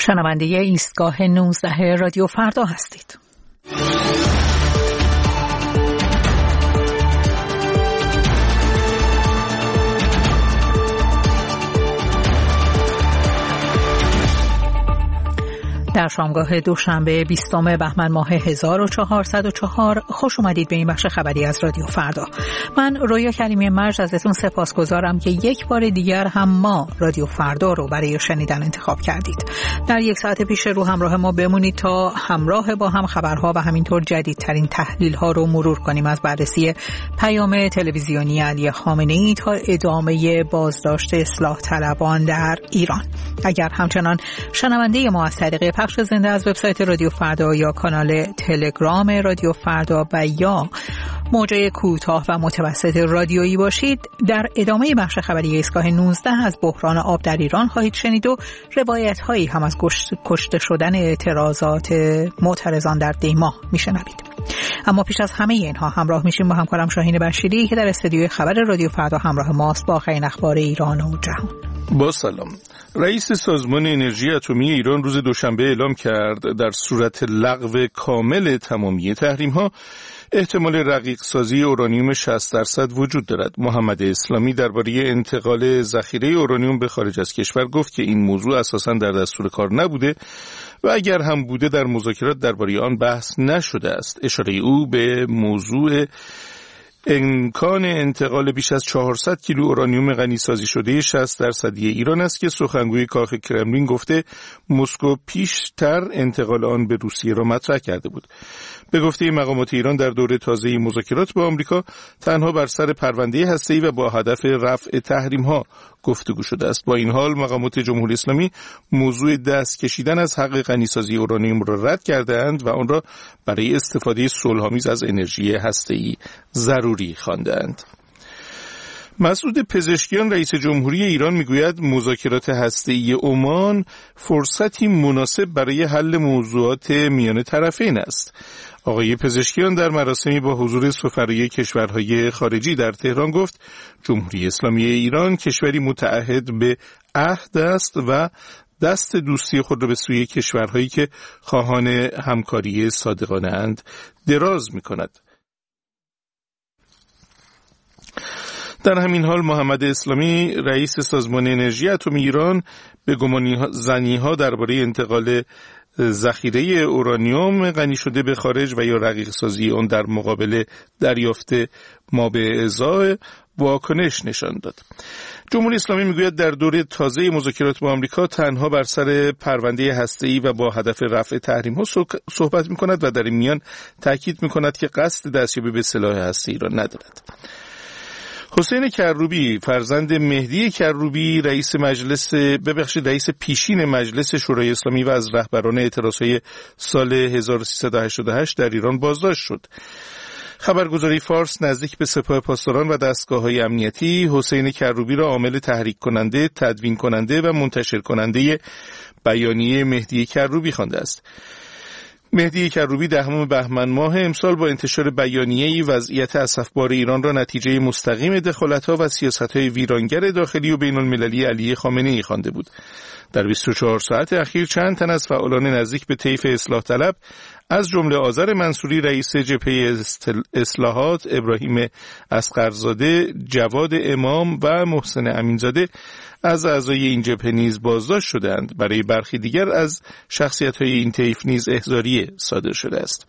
شنونده ایستگاه 19 رادیو فردا هستید. در شامگاه دوشنبه 20 بهمن ماه 1404 خوش اومدید به این بخش خبری از رادیو فردا. من رویا کریمی مرج ازتون سپاسگزارم که یک بار دیگر هم ما رادیو فردا رو برای شنیدن انتخاب کردید. در یک ساعت پیش رو همراه ما بمونید تا همراه با هم خبرها و همینطور جدیدترین تحلیل‌ها رو مرور کنیم، از بررسی پیام تلویزیونی علی خامنه‌ای تا ادامه بازداشت اصلاح طلبان در ایران. اگر همچنان شنونده ما از طریق پخش زنده از وبسایت رادیو فردا یا کانال تلگرام رادیو فردا و یا موجه کوتاه و متوسط رادیویی باشید، در ادامه بخش خبری ایستگاه 19 از بحران آب در ایران خواهید شنید و روایت هایی هم از کشته شدن اعتراضات معترضان در دیما میشنوید. اما پیش از همه اینها همراه میشیم با همکارم شاهین بشیری که در استودیوی خبر رادیو فردا همراه ماست با آخرین اخبار ایران و جهان. با سلام. رئیس سازمان انرژی اتمی ایران روز دوشنبه اعلام کرد در صورت لغو کامل تمامی تحریم‌ها احتمال رقیق سازی اورانیوم 60% وجود دارد. محمد اسلامی درباره انتقال ذخیره اورانیوم به خارج از کشور گفت که این موضوع اساساً در دستور کار نبوده و اگر هم بوده در مذاکرات درباره آن بحث نشده است. اشاره او به موضوع امکان انتقال بیش از 400 کیلو اورانیوم غنیسازی شده 60% ایران است که سخنگوی کاخ کرملین گفته مسکو پیشتر انتقال آن به روسیه را مطرح کرده بود. به گفته مقامات ایران در دوره تازه مذاکرات با آمریکا تنها بر سر پرونده هسته‌ای و با هدف رفع تحریم‌ها گفتگو شده است. با این حال مقامات جمهوری اسلامی موضوع دست کشیدن از حق غنیسازی اورانیوم را رد کرده‌اند و آن را برای استفاده صلح‌آمیز از انرژی هسته‌ای ضروری خواندند. مسعود پزشکیان رئیس جمهوری ایران میگوید مذاکرات هسته‌ای عمان فرصتی مناسب برای حل موضوعات میان طرفین است. آقای پزشکیان در مراسمی با حضور سفرای کشورهای خارجی در تهران گفت جمهوری اسلامی ایران کشوری متعهد به عهد است و دست دوستی خود را به سوی کشورهایی که خواهان همکاری صادقانه اند دراز می‌کند. در همین حال محمد اسلامی رئیس سازمان انرژی اتمی ایران به گمانی‌ها درباره انتقال ذخیره اورانیوم غنی شده به خارج و یا رقیق سازی آن در مقابل دریافت ما به ازای واکنش نشان داد. جمهوری اسلامی میگوید در دوره تازه مذاکرات با آمریکا تنها بر سر پرونده هسته‌ای و با هدف رفع تحریم‌ها صحبت می‌کند و در این میان تاکید می‌کند که قصد دستیابی به سلاح هسته‌ای را ندارد. حسین کروبی فرزند مهدی کروبی رئیس پیشین مجلس شورای اسلامی و از رهبران اعتراضهای سال 1388 در ایران بازداشت شد. خبرگزاری فارس نزدیک به سپاه پاسداران و دستگاه‌های امنیتی حسین کروبی را عامل تحریک کننده، تدوین کننده و منتشر کننده بیانیه مهدی کروبی خوانده است. مهدی کروبی 10 بهمن ماه امسال با انتشار بیانیه‌ای وضعیت اسفبار ایران را نتیجه مستقیم دخالت‌ها و سیاست‌های ویرانگر داخلی و بین‌المللی علی خامنه‌ای خوانده بود. در 24 ساعت اخیر چند تن از فعالان نزدیک به طیف اصلاح طلب از جمله آذر منصوری رئیس جبهه اصلاحات، ابراهیم اصغرزاده، جواد امام و محسن امینزاده از اعضای این جبهه نیز بازداشت شدند. برای برخی دیگر از شخصیت‌های این طیف نیز احضاریه صادر شده است.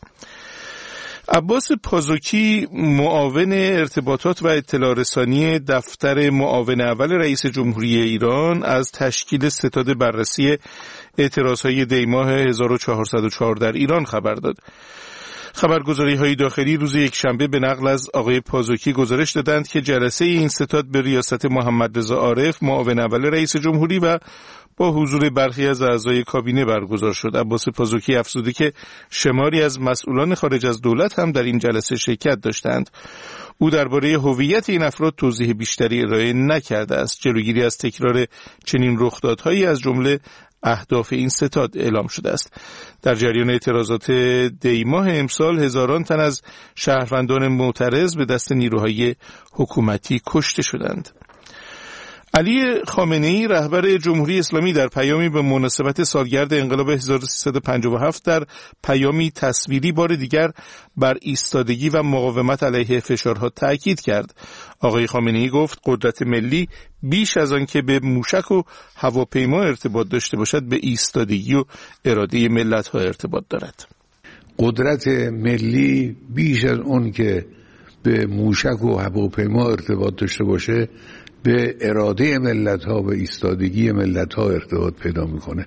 عباس پازوکی معاون ارتباطات و اطلاع رسانی دفتر معاون اول رئیس جمهوری ایران از تشکیل ستاد بررسی اعتراضهای دیماه 1404 در ایران خبر داد. خبرگزاری‌های داخلی روز یکشنبه به نقل از آقای پازوکی گزارش دادند که جلسه این ستاد به ریاست محمد رضا عارف معاون اول رئیس جمهوری و با حضور برخی از اعضای کابینه برگزار شد. عباس پازوکی افزوده که شماری از مسئولان خارج از دولت هم در این جلسه شرکت داشتند. او درباره هویت این افراد توضیح بیشتری ارائه نکرده است. جلوگیری از تکرار چنین رخدادهایی از جمله اهداف این ستاد اعلام شده است. در جریان اعتراضات دیماه امسال هزاران تن از شهروندان معترض به دست نیروهای حکومتی کشته شدند. علی خامنه‌ای رهبر جمهوری اسلامی در پیامی به مناسبت سالگرد انقلاب 1357 در پیامی تصویری بار دیگر بر ایستادگی و مقاومت علیه فشارها تاکید کرد. آقای خامنه‌ای گفت قدرت ملی بیش از آن که به موشک و هواپیما ارتباط داشته باشد به ایستادگی و اراده ملت‌ها ارتباط دارد. قدرت ملی بیش از اون که به موشک و هواپیما ارتباط داشته باشه به اراده ملت‌ها و ایستادگی ملت‌ها ارتباط پیدا میکنه.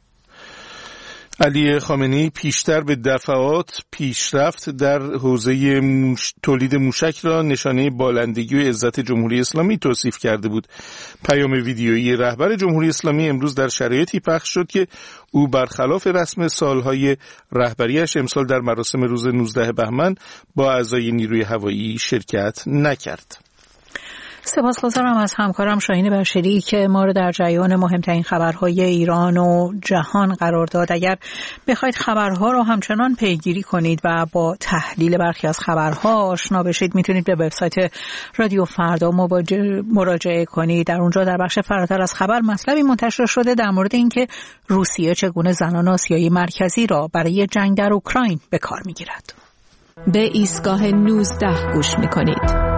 علی خامنه‌ای پیشتر به دفعات پیشرفت در حوزه تولید موشک را نشانه بالندگی و عزت جمهوری اسلامی توصیف کرده بود. پیام ویدیویی رهبر جمهوری اسلامی امروز در شرایطی پخش شد که او برخلاف رسم سالهای رهبریش امسال در مراسم روز 19 بهمن با اعضای نیروی هوایی شرکت نکرد. سپاسگزارم از همکارم شاهین بشری که ما رو در جریان مهمترین خبرهای ایران و جهان قرار داد. اگر بخواید خبرها رو همچنان پیگیری کنید و با تحلیل برخی از خبرها آشنا بشید میتونید به وبسایت رادیو فردا مراجعه کنید. در اونجا در بخش فراتر از خبر مطلبی منتشر شده در مورد اینکه روسیه چگونه زنان آسیایی مرکزی را برای جنگ در اوکراین به کار میگیرد. به ایستگاه 19 گوش میکنید.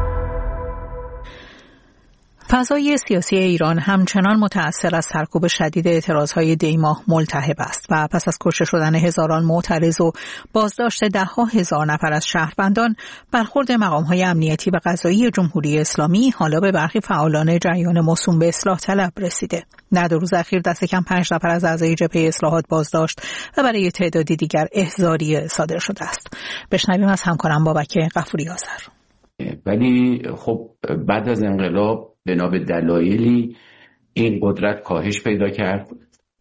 فضای سیاسی ایران همچنان متأثر از سرکوب شدید اعتراضهای دی‌ماه ملتهب است و پس از کشته شدن هزاران معترض و بازداشت ده‌ها هزار نفر از شهروندان، برخورد مقام‌های امنیتی و قضایی جمهوری اسلامی حالا به برخی فعالان جریان موسوم به اصلاح طلب رسیده. در 2 روز اخیر دست کم 5 نفر از اعضای جبهه اصلاحات بازداشت و برای تعدادی دیگر احضاریه صادر شده است. بشنویم از همکارم بابک غفوری آذر. ولی خب بعد از انقلاب بنا به دلایلی این قدرت کاهش پیدا کرد.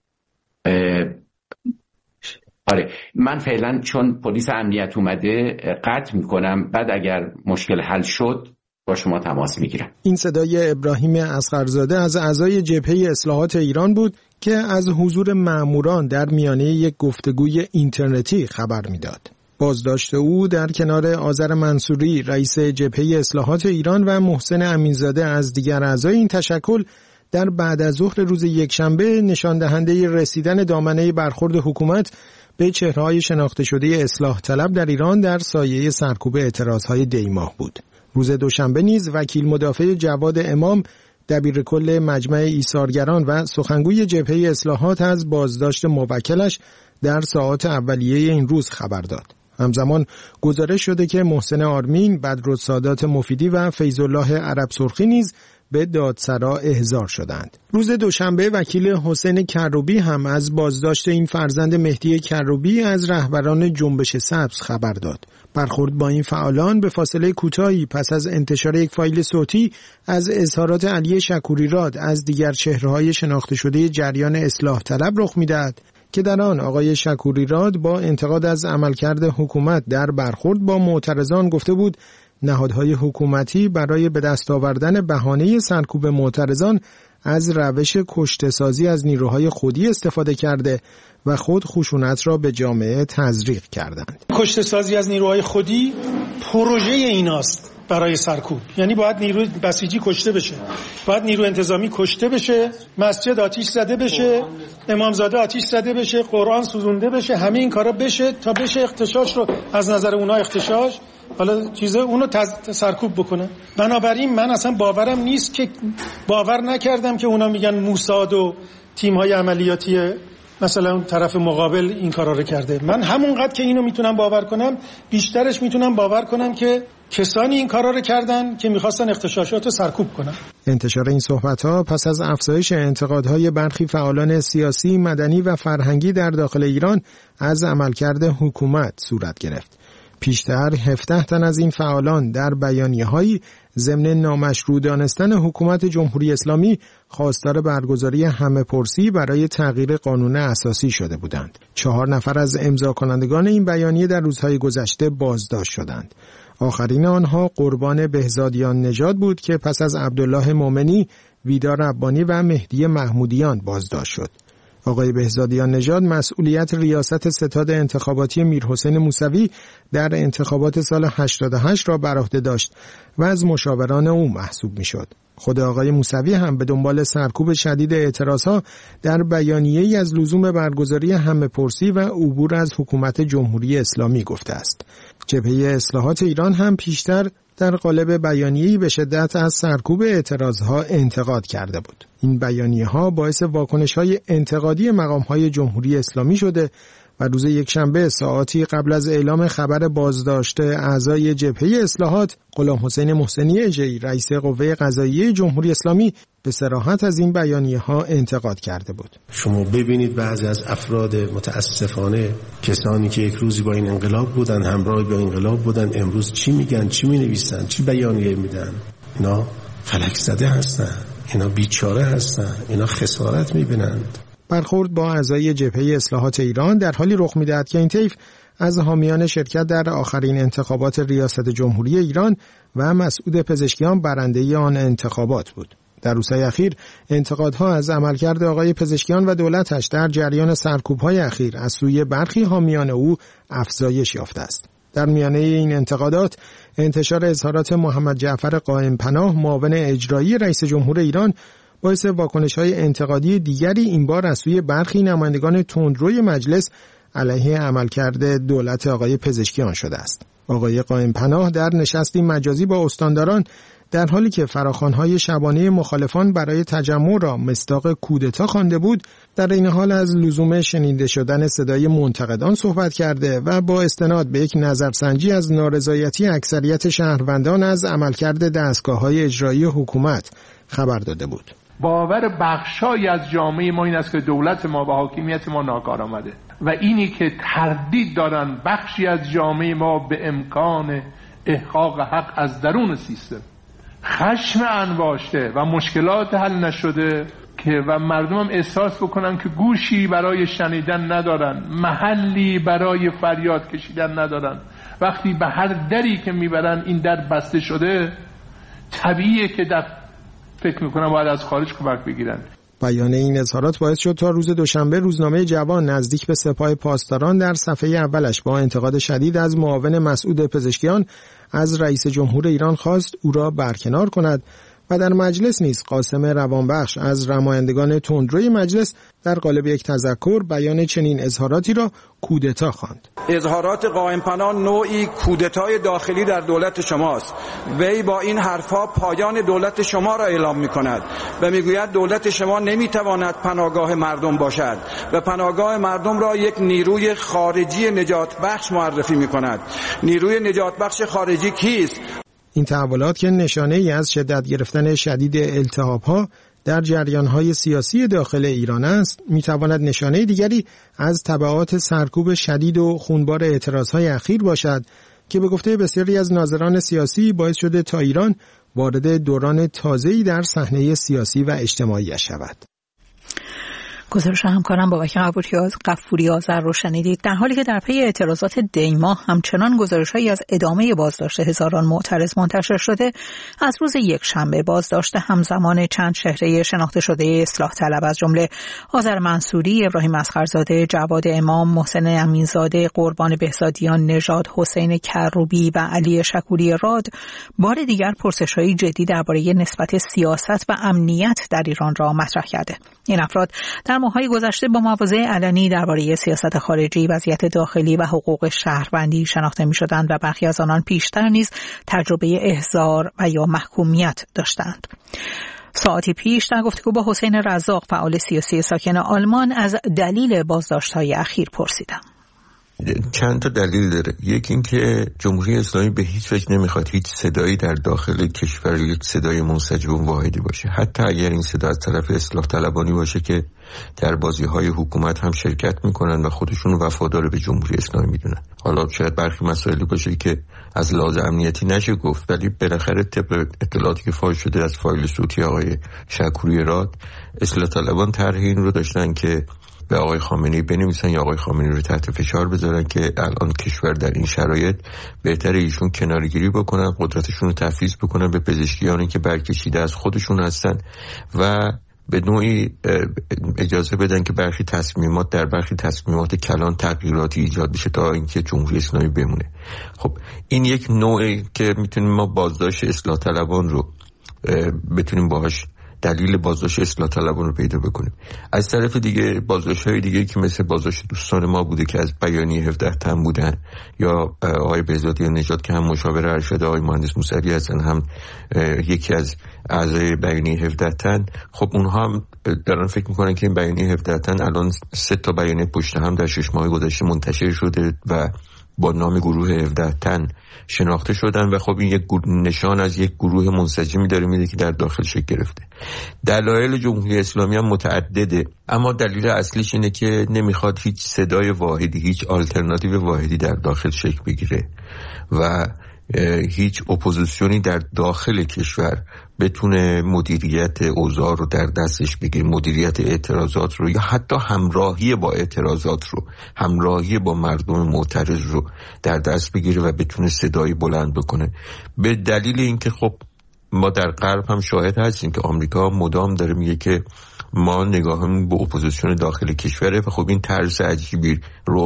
آره من فعلا چون پلیس امنیت اومده قطع میکنم، بعد اگر مشکل حل شد با شما تماس میگیرم. این صدای ابراهیم اصغرزاده از اعضای جبهه اصلاحات ایران بود که از حضور ماموران در میانه یک گفتگوی اینترنتی خبر میداد. بازداشت او در کنار آذر منصوری رئیس جبهه اصلاحات ایران و محسن امینزاده از دیگر اعضای این تشکل در بعد از ظهر روز یکشنبه نشان دهنده رسیدن دامنه برخورد حکومت به چهره‌های شناخته شده اصلاح طلب در ایران در سایه سرکوب اعتراضهای دی‌ماه بود. روز دوشنبه نیز وکیل مدافع جواد امام دبیر کل مجمع ایثارگران و سخنگوی جبهه اصلاحات از بازداشت موکلش در ساعات اولیه این روز خبر داد. همزمان گزارش شده که محسن آرمین، بدرالسادات مفیدی و فیض‌الله عرب سرخی نیز به دادسرا احضار شدند. روز دوشنبه وکیل حسین کروبی هم از بازداشت این فرزند مهدی کروبی از رهبران جنبش سبز خبر داد. برخورد با این فعالان به فاصله کوتاهی پس از انتشار یک فایل صوتی از اظهارات علی شکوری‌راد از دیگر چهره‌های شناخته شده جریان اصلاح طلب رخ می‌دهد که در آن آقای شکوری‌راد با انتقاد از عملکرد حکومت در برخورد با معترضان گفته بود نهادهای حکومتی برای به دست آوردن بهانه سرکوب معترضان از روش کشته‌سازی از نیروهای خودی استفاده کرده و خود خشونت را به جامعه تزریق کردند. کشته‌سازی از نیروهای خودی پروژه ایناست برای سرکوب، یعنی باید نیروی بسیجی کشته بشه، باید نیرو انتظامی کشته بشه، مسجد آتش زده بشه، امامزاده آتش زده بشه، قرآن سوزونده بشه، همه این کارا بشه تا بشه اغتشاش رو از نظر اونا اغتشاش حالا چیزه اونو سرکوب بکنه. بنابراین من اصلا باورم نیست که باور نکردم که اونا میگن موساد و تیم‌های عملیاتی مثلا اون طرف مقابل این کارا رو کرده. من همونقدر که اینو میتونم باور کنم بیشترش میتونم باور کنم که کسانی این کارا رو کردن که میخواستن اغتشاشات رو سرکوب کنن. انتشار این صحبت‌ها پس از افزایش انتقادهای برخی فعالان سیاسی، مدنی و فرهنگی در داخل ایران از عملکرد حکومت صورت گرفت. پیشتر 17 تن از این فعالان در بیانیه‌هایی ضمن نامشروع دانستن حکومت جمهوری اسلامی خواستار برگزاری همه‌پرسی برای تغییر قانون اساسی شده بودند. 4 نفر از امضا کنندگان این بیانیه در روزهای گذشته بازداشت شدند. آخرین آنها قربان بهزادیان نژاد بود که پس از عبدالله مومنی، ویدا ربانی و مهدی محمودیان بازداشت شد. آقای بهزادیان نژاد مسئولیت ریاست ستاد انتخاباتی میرحسین موسوی در انتخابات سال 88 را بر عهده داشت و از مشاوران او محسوب می‌شد. خود آقای موسوی هم به دنبال سرکوب شدید اعتراضها در بیانیه‌ای از لزوم برگزاری همه‌پرسی و عبور از حکومت جمهوری اسلامی گفته است. جبهه اصلاحات ایران هم پیشتر در قالب بیانیه‌ای به شدت از سرکوب اعتراضها انتقاد کرده بود. این بیانیه‌ها باعث واکنش‌های انتقادی مقام‌های جمهوری اسلامی شده و روز یکشنبه ساعاتی قبل از اعلام خبر بازداشت اعضای جبهه اصلاحات، غلام حسین محسنی اژه‌ای رئیس قوه قضاییه جمهوری اسلامی به صراحت از این بیانیه‌ها انتقاد کرده بود. شما ببینید بعضی از افراد متاسفانه، کسانی که یک روزی با این انقلاب بودن، همراه با انقلاب بودن، امروز چی میگن، چی مینویسن، چی بیانیه میدن؟ اینا فلک زده هستن، اینا بیچاره هستن، اینا خسارت میبینند. برخورد با اعضای جبهه اصلاحات ایران در حالی رخ می‌دهد که این طیف از حامیان شرکت در آخرین انتخابات ریاست جمهوری ایران و مسعود پزشکیان برنده آن انتخابات بود. در روزهای اخیر انتقادها از عملکرد آقای پزشکیان و دولتش در جریان سرکوب‌های اخیر از سوی برخی حامیان او افزایش یافته است. در میانه این انتقادات، انتشار اظهارات محمد جعفر قائم پناه، معاون اجرایی رئیس جمهور ایران، باعث واکنش‌های انتقادی دیگری این بار از سوی برخی نمایندگان تندروی مجلس علیه عملکرد دولت آقای پزشکیان شده است. آقای قائم پناه در نشستی مجازی با استانداران در حالی که فراخوان‌های شبانه مخالفان برای تجمع را مصداق کودتا خوانده بود، در این حال از لزوم شنیده شدن صدای منتقدان صحبت کرده و با استناد به یک نظرسنجی از نارضایتی اکثریت شهروندان از عملکرد دستگاه‌های اجرایی حکومت خبر داده بود. باور بخشایی از جامعه ما این است که دولت ما و حاکمیت ما ناکارآمده و اینی که تردید دارن بخشی از جامعه ما به امکان احقاق حق از درون سیستم، خشم انباشته و مشکلات حل نشده که و مردم هم احساس بکنن که گوشی برای شنیدن ندارن، محلی برای فریاد کشیدن ندارن. وقتی به هر دری که میبرن این در بسته شده، طبیعیه که در فکر میکنم باید از خارج کمک بگیرن. بیان این اظهارات باعث شد تا روز دوشنبه روزنامه جوان نزدیک به سپاه پاسداران در صفحه اولش با انتقاد شدید از معاون مسعود پزشکیان از رئیس جمهور ایران خواست او را برکنار کند و در مجلس نیز قاسم روانبخش از نمایندگان تندروی مجلس در قالب یک تذکر بیان چنین اظهاراتی را کودتا خواند. اظهارات قائم پناه نوعی کودتای داخلی در دولت شماست. وی با این حرفها پایان دولت شما را اعلام می‌کند و می‌گوید دولت شما نمی‌تواند پناهگاه مردم باشد و پناهگاه مردم را یک نیروی خارجی نجات بخش معرفی می‌کند. نیروی نجات بخش خارجی کیست؟ این تحولات که نشانه‌ای از شدت گرفتن شدید التهاب‌ها در جریان‌های سیاسی داخل ایران است، می‌تواند نشانه دیگری از تبعات سرکوب شدید و خونبار اعتراض‌های اخیر باشد که به گفته بسیاری از ناظران سیاسی باعث شده تا ایران وارد دوران تازه‌ای در صحنه سیاسی و اجتماعی شود. گزارش همکارم بابک غفوری آذر رو شنیدید. در حالی که در پی اعتراضات دی‌ماه همچنان گزارش‌هایی از ادامه بازداشت هزاران معترض منتشر شده، از روز یکشنبه بازداشت همزمان چند چهره شناخته شده اصلاح طلب از جمله آذر منصوری، ابراهیم اصغرزاده، جواد امام، محسن امینزاده، قربان بهزادیان، نژاد حسین کروبی و علی شکوری راد بار دیگر پرسش‌های جدی درباره نسبت سیاست و امنیت در ایران را مطرح کرده. این افراد در ماه‌های گذشته با مواضع علنی درباره سیاست خارجی، وضعیت داخلی و حقوق شهروندی شناخته می‌شدند و برخی از آنان پیشتر نیز تجربه احضار و یا محکومیت داشتند. ساعتی پیش در گفتگو با حسین رزاق، فعال سیاسی ساکن آلمان، از دلیل بازداشت‌های اخیر پرسیدم. چند تا دلیل داره. یکی این که جمهوری اسلامی به هیچ وجه نمیخواد هیچ صدایی در داخل کشور یک صدای منسجم و واحدی باشه، حتی اگر این صدا از طرف اصلاح طلبانی باشه که در بازی‌های حکومت هم شرکت میکنن و خودشون وفادار به جمهوری اسلامی میدونن. حالا شاید برخی مسائلی باشه که از لحاظ امنیتی نشه گفت، ولی بالاخره طبق اطلاعاتی که فاش شده از فایل صوتی آقای شکوری راد، اصلاح طلبان طرح این رو داشتن که به آقای خامنه‌ای بنویسن یا آقای خامنه‌ای رو تحت فشار بذارن که الان کشور در این شرایط بهتره ایشون کنارگیری بکنن، قدرتشون رو تفویض بکنن به پزشکیانی که برکشیده از خودشون هستن و به نوعی اجازه بدن که برخی تصمیمات کلان تغییراتی ایجاد بشه تا اینکه جمهوری اسلامی بمونه. خب این یک نوعی که میتونیم ما بازداشت اصلاح طلبان رو بتونیم باهاش دلیل بازداشت اصلاح طلبان رو پیدا بکنیم. از طرف دیگه بازداشت‌های دیگه که مثل بازداشت دوستان ما بوده که از بیانیه 17 تن بودن، یا آقای بهزادی نژاد که هم مشاور ارشد آقای مهندس موسوی هستن، هم یکی از اعضای بیانیه 17 تن. خب اونها هم دارن فکر میکنن که این بیانیه 17 تن الان 3 تا بیانیه پشت هم در 6 ماه گذشته منتشر شده و با نام گروه 17 تن شناخته شدن و خب این یک نشان از یک گروه منسجمی داره میده که در داخل شکل گرفته. دلایل جمهوری اسلامی هم متعدده، اما دلیل اصلیش اینه که نمیخواد هیچ صدای واحدی، هیچ آلترناتیو واحدی در داخل شکل بگیره و هیچ اپوزیسیونی در داخل کشور بتونه مدیریت اوضاع رو در دستش بگیره، مدیریت اعتراضات رو یا حتی همراهی با اعتراضات رو، همراهی با مردم معترض رو در دست بگیره و بتونه صدایی بلند بکنه. به دلیل اینکه خب ما در غرب هم شاهد هستیم که آمریکا مدام داره میگه که ما نگاهمون به اپوزیسیون داخل کشوره و خب این طرز عجیبی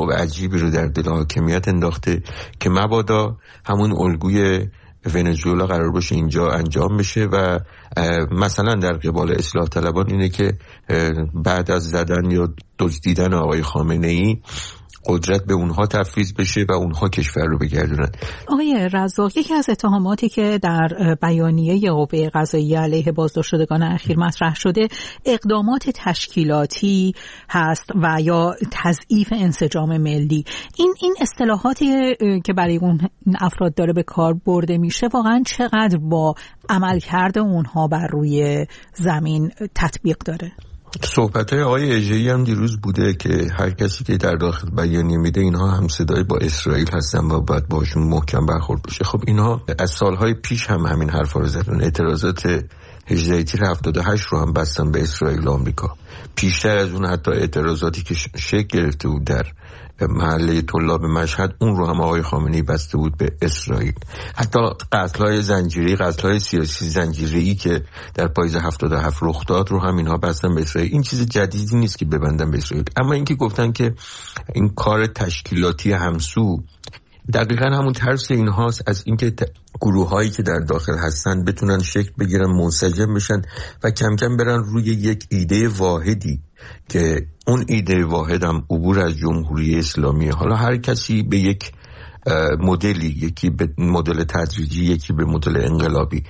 رو در دل حاکمیت انداخته که مبادا همون الگوی ونزوئلا قرار باشه اینجا انجام بشه و مثلا در قبال اصلاح طلبان اینه که بعد از زدن یا دزدیدن آقای خامنه‌ای قدرت به اونها تفویض بشه و اونها کشور رو بگردونن. آقای رزاق، یکی از اتهاماتی که در بیانیه قوه قضاییه علیه بازداشتشدگان اخیر مطرح شده اقدامات تشکیلاتی هست و یا تضعیف انسجام ملی. این اصطلاحاتی که برای اون افراد داره به کار برده میشه واقعا چقدر با عملکرد اونها بر روی زمین تطبیق داره؟ صحبت‌های آقای اژه‌ای هم دیروز بوده که هر کسی که در داخل بیانیه میده اینها هم صدای با اسرائیل هستن و باید باشون محکم برخورد بشه. خب اینها از سالهای پیش هم همین حرفا رو زدن. اعتراضات 18 تیر 78 رو هم بستن به اسرائیل و آمریکا. پیشتر از اون حتی اعتراضاتی که شکل گرفته بود در محله طلاب مشهد، اون رو هم آقای خامنه‌ای بسته بود به اسرائیل. حتی قتل‌های زنجیره‌ای، قتل‌های سیاسی زنجیره‌ای که در پاییز 77 رخ داد رو هم اینها بستن به اسرائیل. این چیز جدیدی نیست که ببندن به اسرائیل. اما اینکه گفتن که این کار تشکیلاتی همسو، دقیقاً همون ترس اینهاست از اینکه گروه‌هایی که در داخل هستن بتونن شکل بگیرن، منسجم بشن و کم کم برن روی یک ایده واحدی که اون ایده واحد هم عبور از جمهوری اسلامی. حالا هر کسی به یک مدلی، یکی به مدل تدریجی، یکی به مدل انقلابی،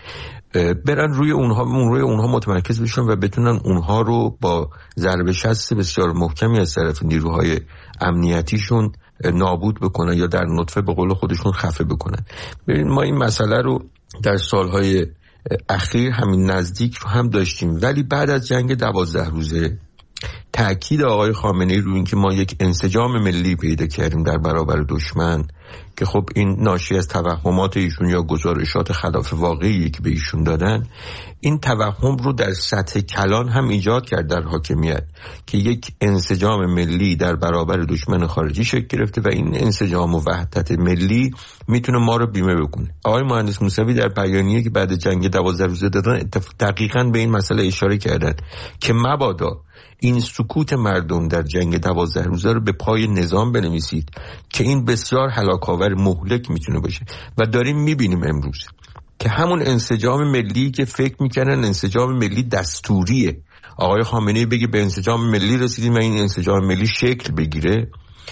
برن روی اونها متمرکز بشن و بتونن اونها رو با ضربه شست بسیار محکمی از طرف نیروهای امنیتیشون نابود بکنن یا در نطفه به قول خودشون خفه بکنن. ببین ما این مسئله رو در سالهای اخیر همین نزدیک رو هم داشتیم، ولی بعد از جنگ 12 روزه تأکید آقای خامنه‌ای رو این که ما یک انسجام ملی پیدا کردیم در برابر دشمن، که خب این ناشی از توهمات ایشون یا گزارشات خلاف واقعی که به ایشون دادن، این توهم رو در سطح کلان هم ایجاد کرد در حاکمیت که یک انسجام ملی در برابر دشمن خارجی شکل گرفته و این انسجام و وحدت ملی میتونه ما رو بیمه بکنه. آقای مهندس موسوی در بیانیه که بعد جنگ 12 روزه دادن دقیقاً به این مسئله اشاره کردن که مبادا این سکوت مردم در جنگ 12 روزه رو به پای نظام بنویسید که این بسیار هلاک‌آور، مهلک میتونه باشه. و داریم میبینیم امروز که همون انسجام ملی که فکر میکنن انسجام ملی دستوریه، آقای خامنه‌ای بگه به انسجام ملی رسیدیم و این انسجام ملی شکل بگیره،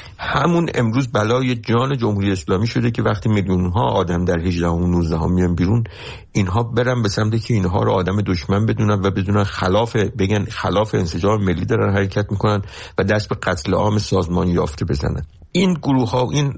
همون امروز بلای جان جمهوری اسلامی شده که وقتی میلیون‌ها آدم در 18 و 19 میان بیرون، اینها برن به سمتی که اینها رو آدم دشمن بدونن و بدونن خلاف انسجام ملی دارن حرکت میکنن و دست به قتل عام سازمانی یافته بزنن. این گروه ها، این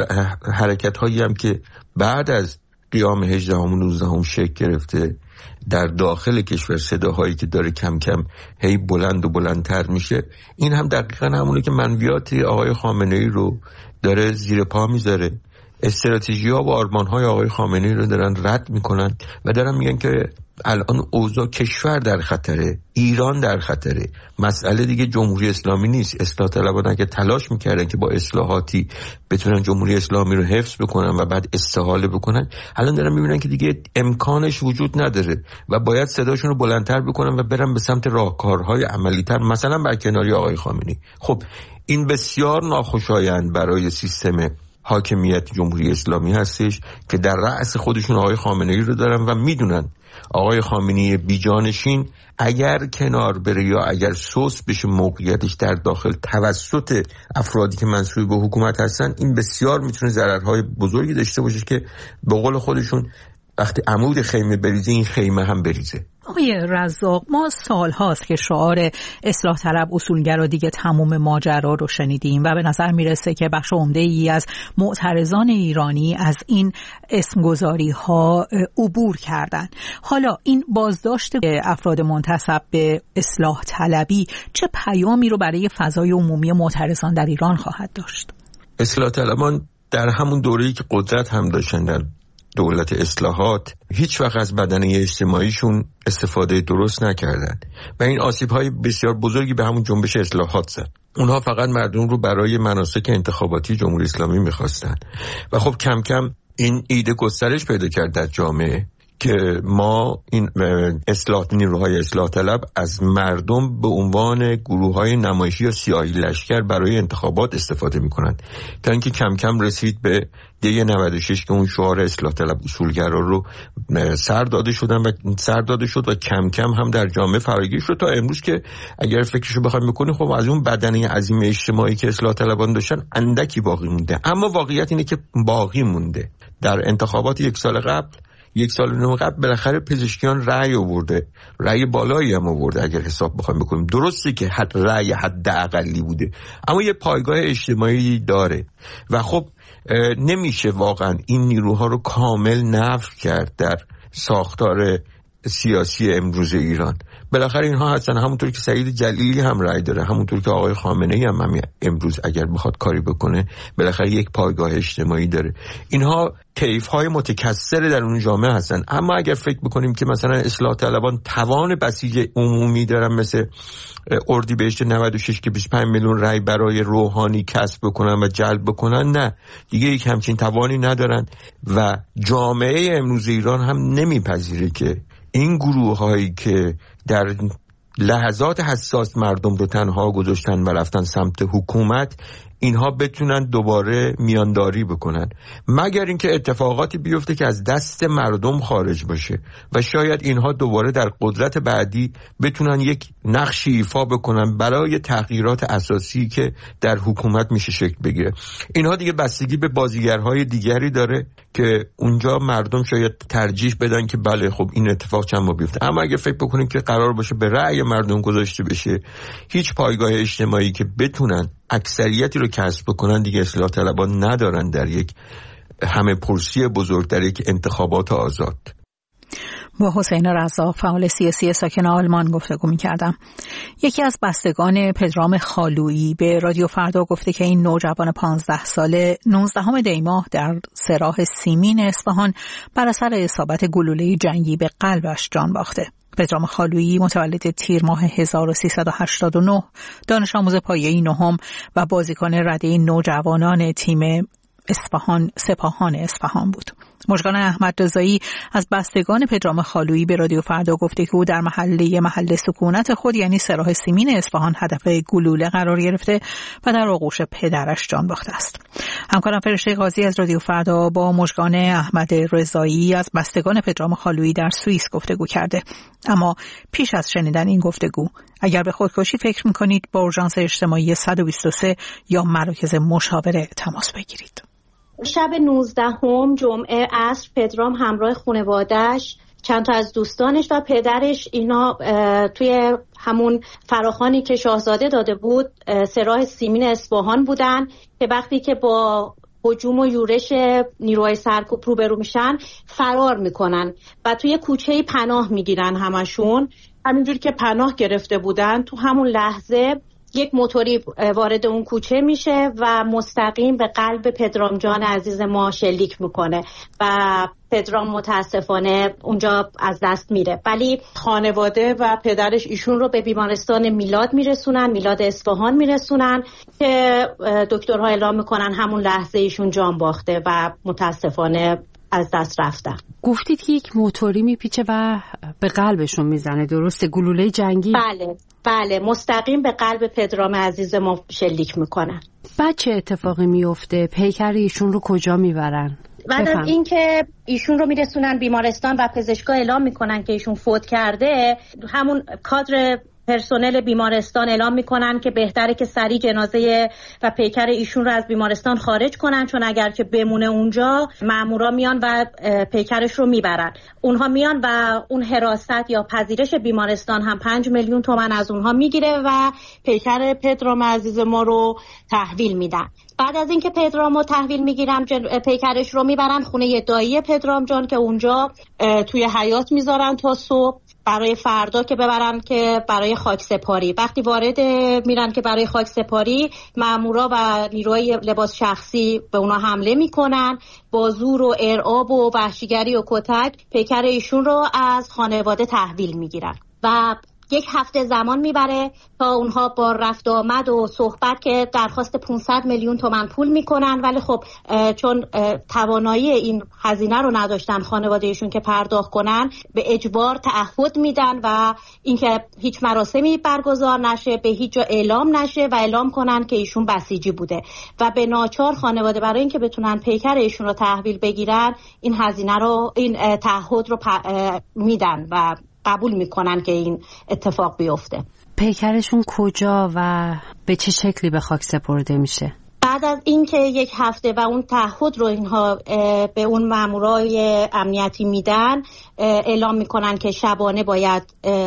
حرکت هایی هم که بعد از قیام 18 و 19 شکل گرفته در داخل کشور، صداهایی که داره کم کم هی بلند و بلندتر میشه، این هم دقیقاً همونه که منویات آقای خامنه‌ای رو داره زیر پا میذاره. استراتژی‌ها و آرمان‌های آقای خامنه‌ای رو دارن رد میکنن و دارن میگن که الان اوضاع کشور در خطره، ایران در خطره. مسئله دیگه جمهوری اسلامی نیست. اصلاح طلبان اگه تلاش میکردن که با اصلاحاتی بتونن جمهوری اسلامی رو حفظ بکنن و بعد استحاله بکنن، الان دارن میبینن که دیگه امکانش وجود نداره و باید صداشون رو بلندتر بکنن و برن به سمت راهکارهای عملی‌تر، مثلا برکناری آقای خامنه‌ای. خب این بسیار ناخوشایند برای سیستم حاکمیت جمهوری اسلامی هستش که در رأس خودشون آقای خامنه‌ای رو دارن و میدونن آقای خامنه‌ای بیجانشین اگر کنار بره یا اگر سوس بشه موقعیتش در داخل توسط افرادی که منسوب به حکومت هستن، این بسیار میتونه ضررهای بزرگی داشته باشه که به قول خودشون وقتی عمود خیمه بریزه این خیمه هم بریزه. آقای رزاق، ما سال هاست که شعار اصلاح طلب اصولگرا دیگه تموم ماجرا رو شنیدیم و به نظر میرسه که بخش عمده‌ای از معترضان ایرانی از این اسمگذاری ها عبور کردن. حالا این بازداشت افراد منتسب به اصلاح طلبی چه پیامی رو برای فضای عمومی معترضان در ایران خواهد داشت؟ اصلاح طلبان در همون دوره‌ای که قدرت هم داشتن در دولت اصلاحات هیچ وقت از بدنه اجتماعیشون استفاده درست نکردن و این آسیب‌های بسیار بزرگی به همون جنبش اصلاحات زد. اونها فقط مردم رو برای مناسک انتخاباتی جمهوری اسلامی می‌خواستن و خب کم کم این ایده گسترش پیدا کرد در جامعه که ما این نیروهای اصلاح طلب از مردم به عنوان گروه‌های نمایشی یا سیاهی لشکر برای انتخابات استفاده می‌کنند، تا اینکه کم کم رسید به دی 96 که اون شعار اصلاح طلب اصولگرا رو سر داده شد و کم کم هم در جامعه فراگیر شد تا امروز که اگر فکرشو بخوایم بکنیم خب از اون بدنه عظیم اجتماعی که اصلاح طلبان داشتن اندکی باقی مونده. اما واقعیت اینه که باقی مونده. در انتخابات یک سال و نیم قبل بالاخره پزشکیان رأی آورده، رأی بالایی هم آورده اگر حساب بخوایم بکنیم. درسته که رأی حداقلی بوده اما یه پایگاه اجتماعی داره و خب نمیشه واقعا این نیروها رو کامل نفی کرد در ساختار سیاسی امروز ایران. بالاخره اینها هستن، همونطور که سعید جلیلی هم رأی داره، همونطور که آقای خامنه‌ای هم امروز اگر بخواد کاری بکنه بالاخره یک پایگاه اجتماعی داره. اینها طیف‌های متکثر در اون جامعه هستن. اما اگر فکر بکنیم که مثلا اصلاح طلبان توان بسیج عمومی دارن مثل اردیبهشت 96 که 25 میلیون رأی برای روحانی کسب بکنن و جلب بکنن، نه دیگه یک همچین توانی ندارن و جامعه امروز ایران هم نمیپذیره که این گروه هایی که در لحظات حساس مردم رو تنها گذاشتن و رفتن سمت حکومت اینها بتونن دوباره میانداری بکنن، مگر اینکه اتفاقاتی بیفته که از دست مردم خارج باشه و شاید اینها دوباره در قدرت بعدی بتونن یک نقشی ایفا بکنن برای تغییرات اساسی که در حکومت میشه شکل بگیره. اینها دیگه بستگی به بازیگرهای دیگری داره که اونجا مردم شاید ترجیح بدن که بله خب این اتفاق چند ما بیفته. اما اگه فکر بکنیم که قرار باشه به رأی مردم گذاشته بشه، هیچ پایگاه اجتماعی که بتونن اکثریتی رو کسب بکنن دیگه اصلاح طلبان ندارن در یک همه پرسی بزرگ، در یک انتخابات آزاد. با حسین رزاق، فعال سیاسی ساکن آلمان گفتگو می‌کردم. یکی از بستگان پدرام خالویی به رادیو فردا گفته که این نوجوان 15 ساله 19 دی ماه در سراح سیمین اصفهان بر اثر اصابت گلوله جنگی به قلبش جان باخته. پدرام خالویی متولد تیر ماه 1389 دانش آموز پایه‌ای نهم و بازیکن رده نوجوانان تیم سپاهان اصفهان بود. مژگان احمد رضایی از بستگان پدرام خالویی به رادیو فردا گفته که او در محل سکونت خود یعنی سراح سیمین اصفهان هدف گلوله قرار گرفته و در آغوش پدرش جان باخته است. همکارم فرشته قاضی از رادیو فردا با مژگان احمد رضایی از بستگان پدرام خالویی در سوئیس گفتگو کرده. اما پیش از شنیدن این گفتگو اگر به خودکشی فکر می‌کنید با اورژانس اجتماعی 123 یا مراکز مشاوره تماس بگیرید. شب 19 جمعه عصر پدرام همراه خانواده‌اش، چند تا از دوستانش و پدرش اینا توی همون فراخوانی که شاهزاده داده بود سراح سیمین اصفهان بودن که وقتی که با هجوم و یورش نیروهای سرکوب روبرو میشن فرار میکنن و توی کوچه‌ای پناه میگیرن. همشون همینجور که پناه گرفته بودن تو همون لحظه یک موتوری وارد اون کوچه میشه و مستقیم به قلب پدرام جان عزیز ما شلیک میکنه و پدرام متاسفانه اونجا از دست میره. ولی خانواده و پدرش ایشون رو به بیمارستان میلاد اصفهان میرسونن که دکترها اعلام میکنن همون لحظه ایشون جان باخته و متاسفانه از دست رفتن. گفتید که یک موتوری میپیچه و به قلبشون میزنه، درسته؟ گلوله جنگی؟ بله مستقیم به قلب پدرام عزیز ما شلیک میکنن. بعد چه اتفاقی میفته؟ پیکر ایشون رو کجا میبرن؟ بعد از اینکه ایشون رو میرسونن بیمارستان و پزشکا اعلام میکنن که ایشون فوت کرده، همون کادر پرسنل بیمارستان اعلام میکنن که بهتره که سریع جنازه و پیکر ایشون رو از بیمارستان خارج کنن، چون اگر که بمونه اونجا مامورا میان و پیکرش رو میبرن. اونها میان و اون حراست یا پذیرش بیمارستان هم 5 میلیون تومان از اونها میگیره و پیکر پدرام عزیز ما رو تحویل میدن. بعد از اینکه پدرام رو تحویل میگیرن پیکرش رو میبرن خونه دایی پدرام جان که اونجا توی حیاط میذارن تا صبح برای فردا که ببرن که برای خاک سپاری. وقتی وارد میرن که برای خاک سپاری، مامورا و نیروی لباس شخصی به اونا حمله میکنن، با زور و ارعاب و وحشیگری و کتک پیکر ایشون رو از خانواده تحویل میگیرن و 1 هفته زمان میبره تا اونها با رفت آمد و صحبت که درخواست 500 میلیون تومان پول میکنن، ولی خب چون توانایی این هزینه رو نداشتن خانواده ایشون که پرداخت کنن، به اجبار تعهد میدن و اینکه هیچ مراسمی برگزار نشه، به هیچ جا اعلام نشه و اعلام کنن که ایشون بسیجی بوده و به ناچار خانواده برای اینکه بتونن پیکر ایشون رو تحویل بگیرن این هزینه رو، این تعهد رو میدن و قبول میکنن که این اتفاق بیفته. پیکرشون کجا و به چه شکلی به خاک سپرده میشه؟ بعد از اینکه 1 هفته و اون تعهد رو اینها به اون مامورای امنیتی میدن، اعلام میکنن که شبانه باید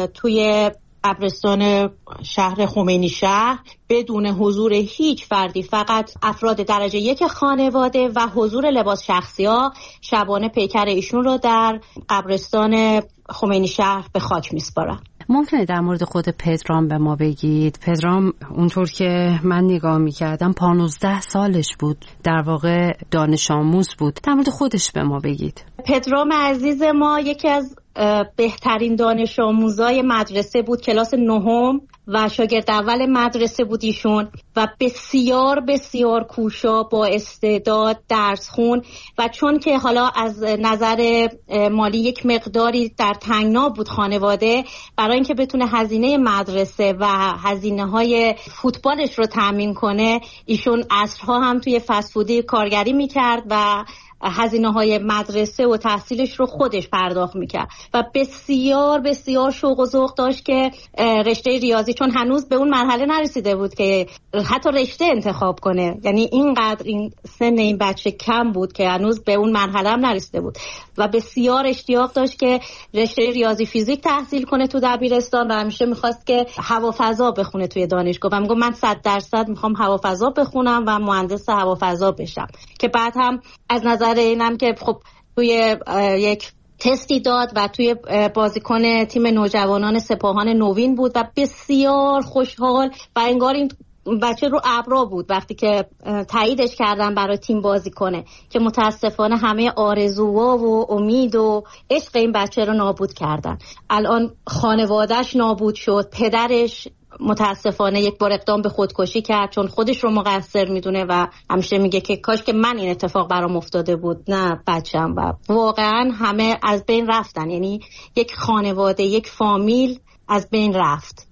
توی قبرستان شهر خمینی شهر بدون حضور هیچ فردی، فقط افراد درجه 1 خانواده و حضور لباس شخصی ها، شبانه پیکر ایشون رو در قبرستان خمینی شهر به خاک میسپارن. ممکنه در مورد خود پدرام به ما بگید؟ پدرام اونطور که من نگاه میکردم 15 سالش بود، در واقع دانش آموز بود. در مورد خودش به ما بگید. پدرام عزیز ما یکی از بهترین دانش آموزای مدرسه بود، کلاس 9 و شاگرد اول مدرسه بود ایشون و بسیار بسیار کوشا، با استعداد، درس خون و چون که حالا از نظر مالی یک مقداری در تنگنا بود خانواده، برای اینکه بتونه هزینه مدرسه و هزینه های فوتبالش رو تامین کنه، ایشون عصرها هم توی فست‌فودی کارگری میکرد و هزینه های مدرسه و تحصیلش رو خودش پرداخت میکرد و بسیار بسیار شوق و ذوق داشت که رشته ریاضی، چون هنوز به اون مرحله نرسیده بود که حتی رشته انتخاب کنه، یعنی اینقدر این سن این بچه کم بود که هنوز به اون مرحله هم نرسیده بود و بسیار اشتیاق داشت که رشته ریاضی فیزیک تحصیل کنه تو دبیرستان و همیشه میخواست که هوافضا بخونه توی دانشگاه و میگم من 100% میخوام هوافضا بخونم و مهندس هوافضا بشم، که بعد هم از نظر اینم که خب توی یک تستی داد و توی بازیکن تیم نوجوانان سپاهان نوین بود و بسیار خوشحال و انگار این بچه رو ابرا بود وقتی که تاییدش کردن برای تیم بازی کنه، که متاسفانه همه آرزوها و امید و عشق این بچه رو نابود کردن. الان خانوادهش نابود شد، پدرش متاسفانه یک بار اقدام به خودکشی کرد چون خودش رو مقصر میدونه و همیشه میگه که کاش که من این اتفاق برام افتاده بود نه بچم، و واقعا همه از بین رفتن، یعنی یک خانواده، یک فامیل از بین رفت.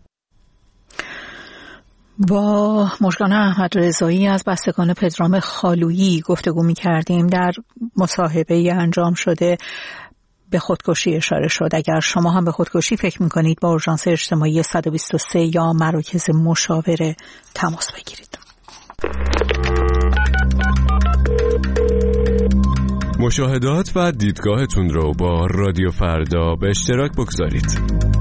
با مژگان احمد رضایی از بستگان پدرام خالویی گفتگو می‌کردیم. در مصاحبه انجام شده به خودکشی اشاره شد. اگر شما هم به خودکشی فکر می‌کنید با اورژانس اجتماعی 123 یا مراکز مشاوره تماس بگیرید. مشاهدات و دیدگاهتون رو با رادیو فردا به اشتراک بگذارید.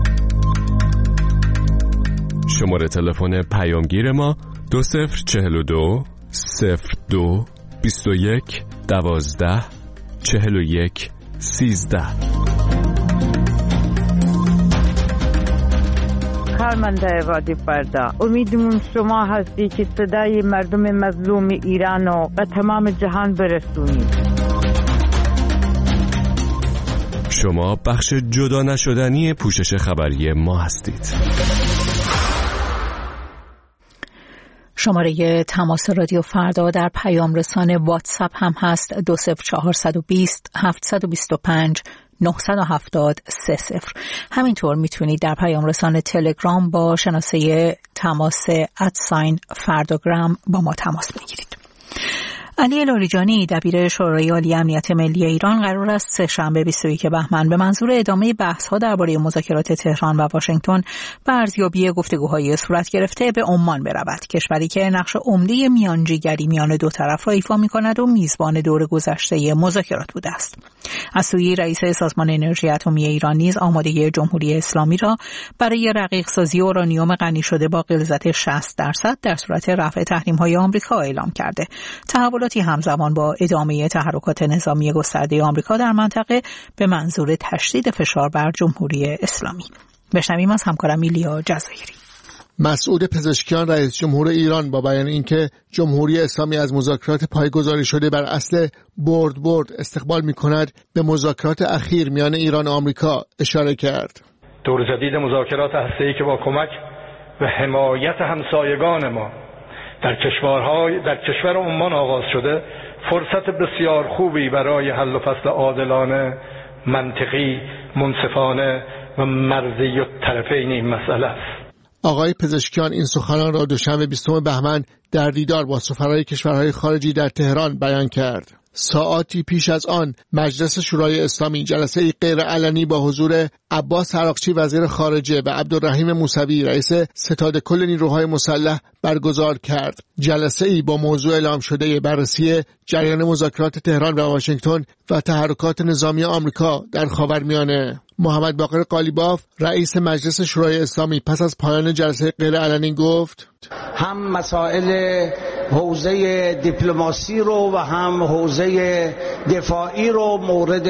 شماره تلفن پیامگیر ما 2042 02 21 12 41 13. کارمنده رادیو فردا، امیدمون شما هستی که صدای مردم مظلوم ایران و تمام جهان برسونید. شما بخش جدا نشدنی پوشش خبری ما هستید. شماره تماس رادیو فردا در پیام رسان واتساپ هم هست 20420 725 970 30. همینطور میتونید در پیام رسان تلگرام با شناسه تماس @فرداگرام با ما تماس بگیرید. علی لاریجانی دبیر شورای عالی امنیت ملی ایران قرار است سه‌شنبه 21 بهمن به منظور ادامه بحث‌ها درباره مذاکرات تهران و واشنگتن و ارزیابی گفتگوهای صورت گرفته به عمان برود، کشوری که نقش عمده میانجیگری میان دو طرف را ایفا می‌کند و میزبان دور گذشته مذاکرات بوده است. از سوی رئیس سازمان انرژی اتمی ایران نیز آمادگی جمهوری اسلامی را برای رقیق‌سازی اورانیوم غنی شده با غلظت 60% در صورت رفع تحریم‌های آمریکا اعلام کرده. تحولاتی همزمان با ادامه تحرکات نظامی گسترده آمریکا در منطقه به منظور تشدید فشار بر جمهوری اسلامی. بشنویم از همکارم ایلیا جزایری. مسعود پزشکیان رئیس جمهور ایران با بیان اینکه جمهوری اسلامی از مذاکرات پایه‌گذاری شده بر اصل برد استقبال می‌کند، به مذاکرات اخیر میان ایران و آمریکا اشاره کرد. دور جدید مذاکرات هسته‌ای که با کمک و حمایت همسایگان ما در کشور عمان آغاز شده، فرصت بسیار خوبی برای حل و فصل عادلانه، منطقی، منصفانه و مرزی الطرفین این مسئله است. آقای پزشکیان این سخنان را دوشنبه 20 بهمن در دیدار با سفرای کشورهای خارجی در تهران بیان کرد. ساعاتی پیش از آن مجلس شورای اسلامی جلسه غیر علنی با حضور عباس عراقچی وزیر خارجه و عبدالرحیم موسوی رئیس ستاد کل نیروهای مسلح برگزار کرد. جلسه ای با موضوع اعلام شده بررسی جریان مذاکرات تهران و واشنگتن و تحرکات نظامی آمریکا در خاورمیانه. محمد باقر قالیباف رئیس مجلس شورای اسلامی پس از پایان جلسه غیر علنی گفت: هم مسائل حوزه دیپلماسی رو و هم حوزه دفاعی رو مورد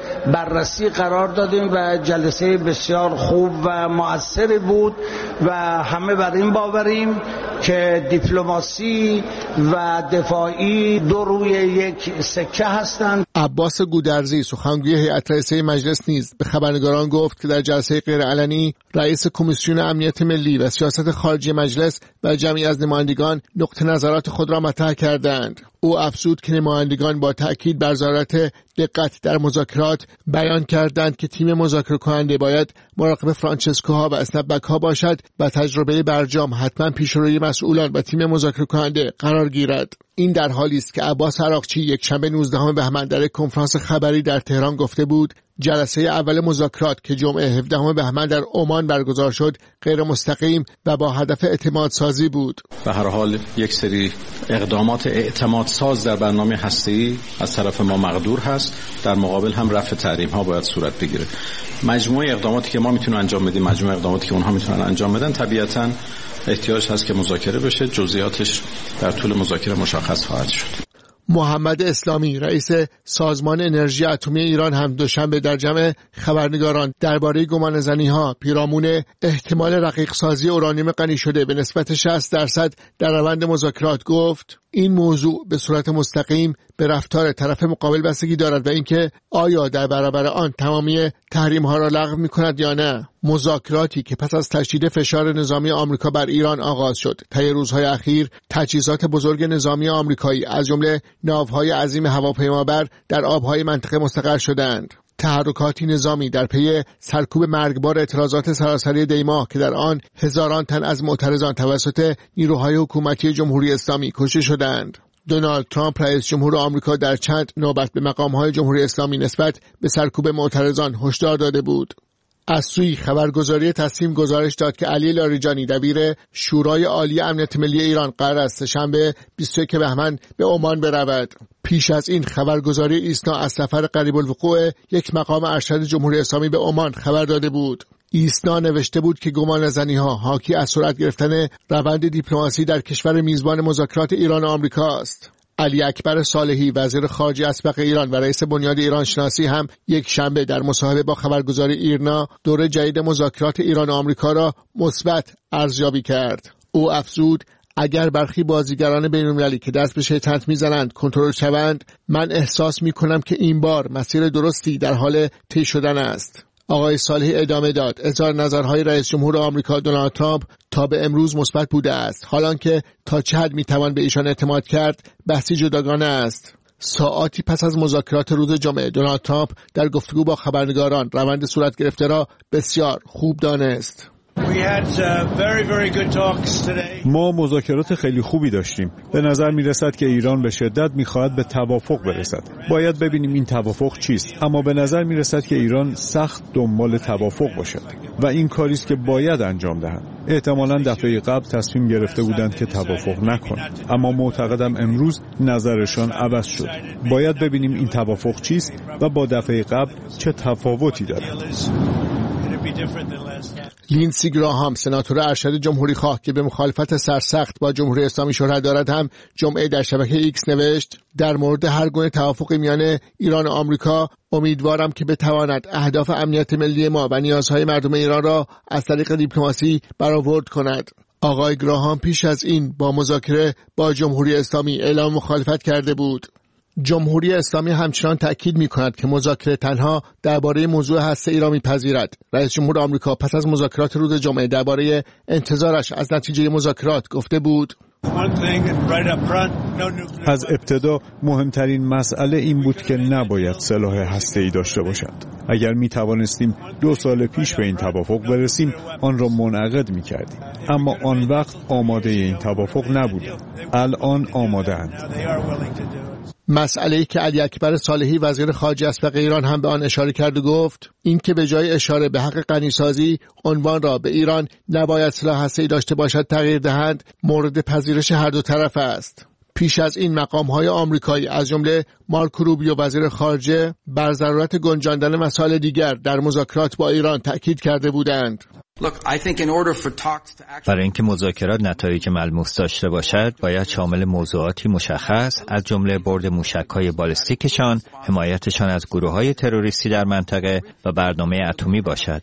بررسی قرار دادیم و جلسه بسیار خوب و مؤثری بود و همه بر این باوریم که دیپلماسی و دفاعی دو روی یک سکه هستند. عباس گودرزی سخنگوی هیئت رئیسه مجلس نیز به خبرنگاران گفت که در جلسه غیر علنی رئیس کمیسیون امنیت ملی و سیاست خارجی مجلس و جمعی از نمایندگان نقطه نظرات خود را مطرح کردند. او افزود که نمایندگان با تأکید بر ضرورت دقت در مذاکرات بیان کردند که تیم مذاکره کننده باید مراقب فرانچسکوها و اسنپبک‌ها باشد و تجربه برجام حتما پیش روی مسئولان و تیم مذاکره کننده قرار گیرد. این در حالی است که عباس عراقچی یکشنبه 19 بهمن در یک کنفرانس خبری در تهران گفته بود جلسه اول مذاکرات که جمعه 17 بهمن در عمان برگزار شد غیر مستقیم و با هدف اعتماد سازی بود. به هر حال یک سری اقدامات اعتماد ساز در برنامه هسته‌ای از طرف ما مقدور هست، در مقابل هم رفع تحریم ها باید صورت بگیره. مجموعه اقداماتی که ما میتونیم انجام بدیم، مجموعه اقداماتی که اونها میتونن انجام بدن، طبیعتاً احتیاج هست که مذاکره بشه. جزئیاتش در طول مذاکره مشخص خواهد شد. محمد اسلامی رئیس سازمان انرژی اتمی ایران هم دوشنبه در جمع خبرنگاران درباره گمانه‌زنی‌ها پیرامون احتمال رقیق‌سازی اورانیوم غنی شده به نسبت 60% در روند مذاکرات گفت: این موضوع به صورت مستقیم به رفتار طرف مقابل بستگی دارد و اینکه آیا در برابر آن تمامی تحریم‌ها را لغو می‌کند یا نه. مذاکراتی که پس از تشدید فشار نظامی آمریکا بر ایران آغاز شد، طی روزهای اخیر تجهیزات بزرگ نظامی آمریکایی از جمله ناوهای عظیم هواپیمابر در آبهای منطقه مستقر شدند. تحرکاتی نظامی در پی سرکوب مرگبار اعتراضات سراسری دی‌ماه که در آن هزاران تن از معترضان توسط نیروهای حکومتی جمهوری اسلامی کشته شدند. دونالد ترامپ رئیس جمهور آمریکا در چند نوبت به مقام‌های جمهوری اسلامی نسبت به سرکوب معترضان هشدار داده بود. از سوی خبرگزاری تصمیم گزارش داد که علی لاریجانی دبیر شورای عالی امنیت ملی ایران قرار است شنبه 21 بهمن به عمان برود. پیش از این خبرگزاری ایسنا از سفر قریب الوقوع یک مقام ارشد جمهوری اسلامی به عمان خبر داده بود. ایسنا نوشته بود که گمانه‌زنی‌ها حاکی از سرعت گرفتن روند دیپلماسی در کشور میزبان مذاکرات ایران و آمریکا است. علی اکبر صالحی وزیر خارجه اسبق ایران و رئیس بنیاد ایران شناسی هم یک شنبه در مصاحبه با خبرگزاری ایرنا دوره جدید مذاکرات ایران و آمریکا را مثبت ارزیابی کرد. او افزود: اگر برخی بازیگران بین‌المللی که دست به شیطنت میزنند کنترل شوند، من احساس میکنم که این بار مسیر درستی در حال طی شدن است. آقای صالحی ادامه داد: اظهار نظرهای رئیس جمهور آمریکا دونالد ترامپ تا به امروز مثبت بوده است، حالانکه تا چه حد میتوان به ایشان اعتماد کرد بحثی جداگانه است. ساعاتی پس از مذاکرات روز جمعه دونالد ترامپ در گفتگو با خبرنگاران روند صورت گرفته را بسیار خوب دانست. ما مذاکرات خیلی خوبی داشتیم. به نظر می رسد که ایران به شدت می خواهد به توافق برسد. باید ببینیم این توافق چیست، اما به نظر می رسد که ایران سخت دنبال توافق باشد و این کاری است که باید انجام دهند. احتمالاً دفعه قبل تصمیم گرفته بودند که توافق نکنند، اما معتقدم امروز نظرشان عوض شد. باید ببینیم این توافق چیست و با دفعه قبل چه تفاوتی دارد. لینسی گراهام، سناتور ارشد جمهوری‌خواه که به مخالفت سرسخت با جمهوری اسلامی شهرت دارد، هم جمعه در شبکه ایکس نوشت: در مورد هر گونه توافقی میان ایران و آمریکا امیدوارم که بتواند اهداف امنیت ملی ما و نیازهای مردم ایران را از طریق دیپلماسی برآورد کند. آقای گراهام پیش از این با مذاکره با جمهوری اسلامی اعلام مخالفت کرده بود. جمهوری اسلامی همچنان تأکید می‌کند که مذاکره تنها درباره موضوع هسته‌ای را می‌پذیرد. رئیس جمهور آمریکا پس از مذاکرات روز جمعه درباره انتظارش از نتیجه مذاکرات گفته بود: از ابتدا مهمترین مسئله این بود که نباید سلاح هسته‌ای داشته باشد. اگر می توانستیم 2 سال پیش به این توافق برسیم آن را منعقد می کردیم، اما آن وقت آماده این توافق نبودیم. الان آماده اند. مسئله‌ای که علی اکبر صالحی وزیر خارجه اسبق ایران هم به آن اشاره کرد و گفت این که به جای اشاره به حق غنیسازی عنوان را به ایران نباید سلاح هسته‌ای داشته باشد تغییر دهند، مورد پذیرش هر دو طرف است. پیش از این مقام‌های آمریکایی از جمله مارکو روبیو وزیر خارجه بر ضرورت گنجاندن مسائل دیگر در مذاکرات با ایران تأکید کرده بودند. برای اینکه مذاکرات نتایج ملموس داشته باشد باید شامل موضوعاتی مشخص از جمله برد موشک‌های بالستیکشان، حمایتشان از گروه‌های تروریستی در منطقه و برنامه اتمی باشد.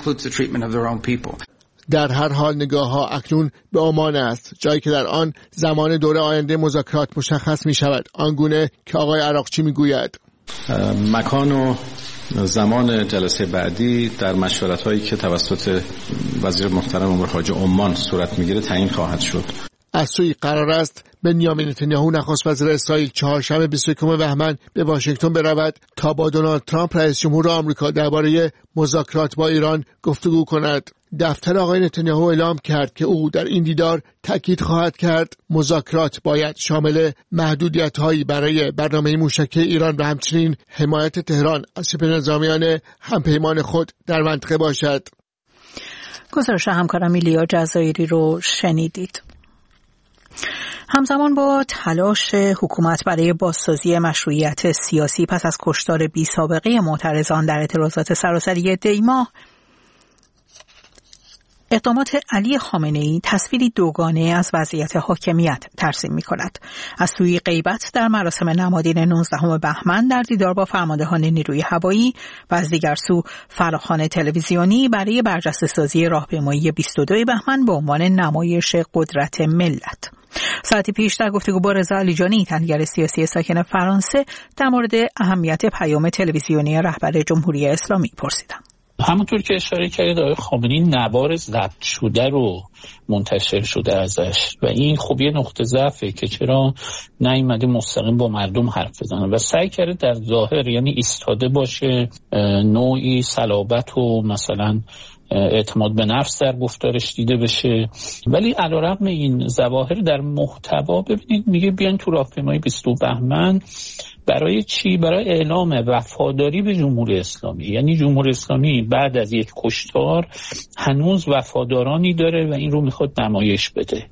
در هر حال نگاه‌ها اکنون به عمان است، جایی که در آن زمان دوره آینده مذاکرات مشخص می شود، آنگونه که آقای عراقچی می گوید. مکان و زمان جلسه بعدی در مشورت‌هایی که توسط وزیر محترم امور خارجه عمان صورت می‌گیره تعیین خواهد شد. از سوی قرار است بنیامین نتانیاهو نخست وزیر اسرائیل چهارشنبه 21 بهمن به واشنگتن برود تا با دونالد ترامپ رئیس جمهور آمریکا درباره مذاکرات با ایران گفتگو کند. دفتر آقای نتانیاهو اعلام کرد که او در این دیدار تاکید خواهد کرد مذاکرات باید شامل محدودیت‌هایی برای برنامه موشکی ایران و همچنین حمایت تهران از شبه نظامیان همپیمان خود در منطقه باشد. گزارش همکارم ایلیا جزایری رو شنیدید. همزمان با تلاش حکومت برای بازسازی مشروعیت سیاسی پس از کشتار بی سابقه معترضان در اعتراضات سراسری دی ماه، اقدامات علی خامنه‌ای تصویری دوگانه از وضعیت حاکمیت ترسیم می‌کند. از سوی غیبت در مراسم نمادین 19 بهمن در دیدار با فرماندهان نیروی هوایی و از دیگر سو فراخوان تلویزیونی برای برجسته‌سازی راهپیمایی 22 بهمن به عنوان نمایش قدرت ملت. ساعتی پیش در گفتگو با رضا علیجانی، تحلیلگر سیاسی ساکن فرانسه، در مورد اهمیت پیام تلویزیونی رهبر جمهوری اسلامی پرسیدم. همونطور که اشاره کردید آقای خامنه‌ای نوار ضبط شده رو منتشر شده ازش و این خب یه نقطه ضعفه که چرا نیومده مستقیم با مردم حرف بزنه و سعی کرده در ظاهر یعنی ایستاده باشه، نوعی صلابت و مثلا اعتماد به نفس در گفتارش دیده بشه، ولی علیرغم این ظواهر در محتوا ببینید میگه بیان تو راهپیمایی 22 بهمن برای چی؟ برای اعلام وفاداری به جمهوری اسلامی. یعنی جمهوری اسلامی بعد از یک کشتار هنوز وفادارانی داره و این رو میخواد نمایش بده.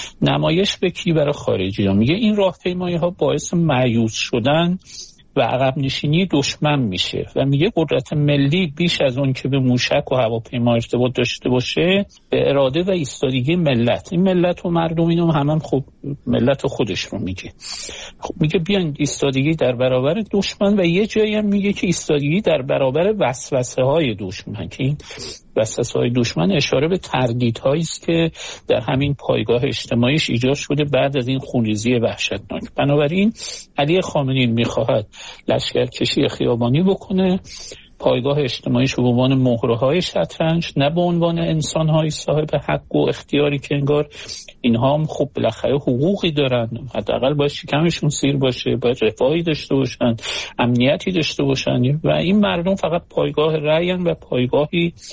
نمایش به کی؟ برای خارجی ها. میگه این راهپیمایی ها باعث مایوس شدن و عقب نشینی دشمن میشه و میگه قدرت ملی بیش از اون که به موشک و هواپیما ارتباط داشته باشه به اراده و ایستادگی ملت. این ملت و مردم اینو هم خب ملت خودش رو میگه. خب میگه بیان ایستادگی در برابر دشمن و یه جایی هم میگه که ایستادگی در برابر وسوسه های دشمن، که این وسوسه های دشمن اشاره به تردیدهایی است که در همین پایگاه اجتماعیش ایجاد شده بعد از این خونریزی وحشتناک. بنابراین علی خامنه‌ای میخواهد لشکرکشی خیابانی بکنه، پایگاه اجتماعیش رو به عنوان مهره‌های شطرنج، نه به عنوان انسان‌های صاحب حق و اختیاری که انگار اینها هم خب بالاخره حقوقی دارن، حداقل باید شکمشون سیر باشه، باید رفاهی داشته باشن، امنیتی داشته باشن و این مردم فقط پایگاه رأی‌اند و پایگاهی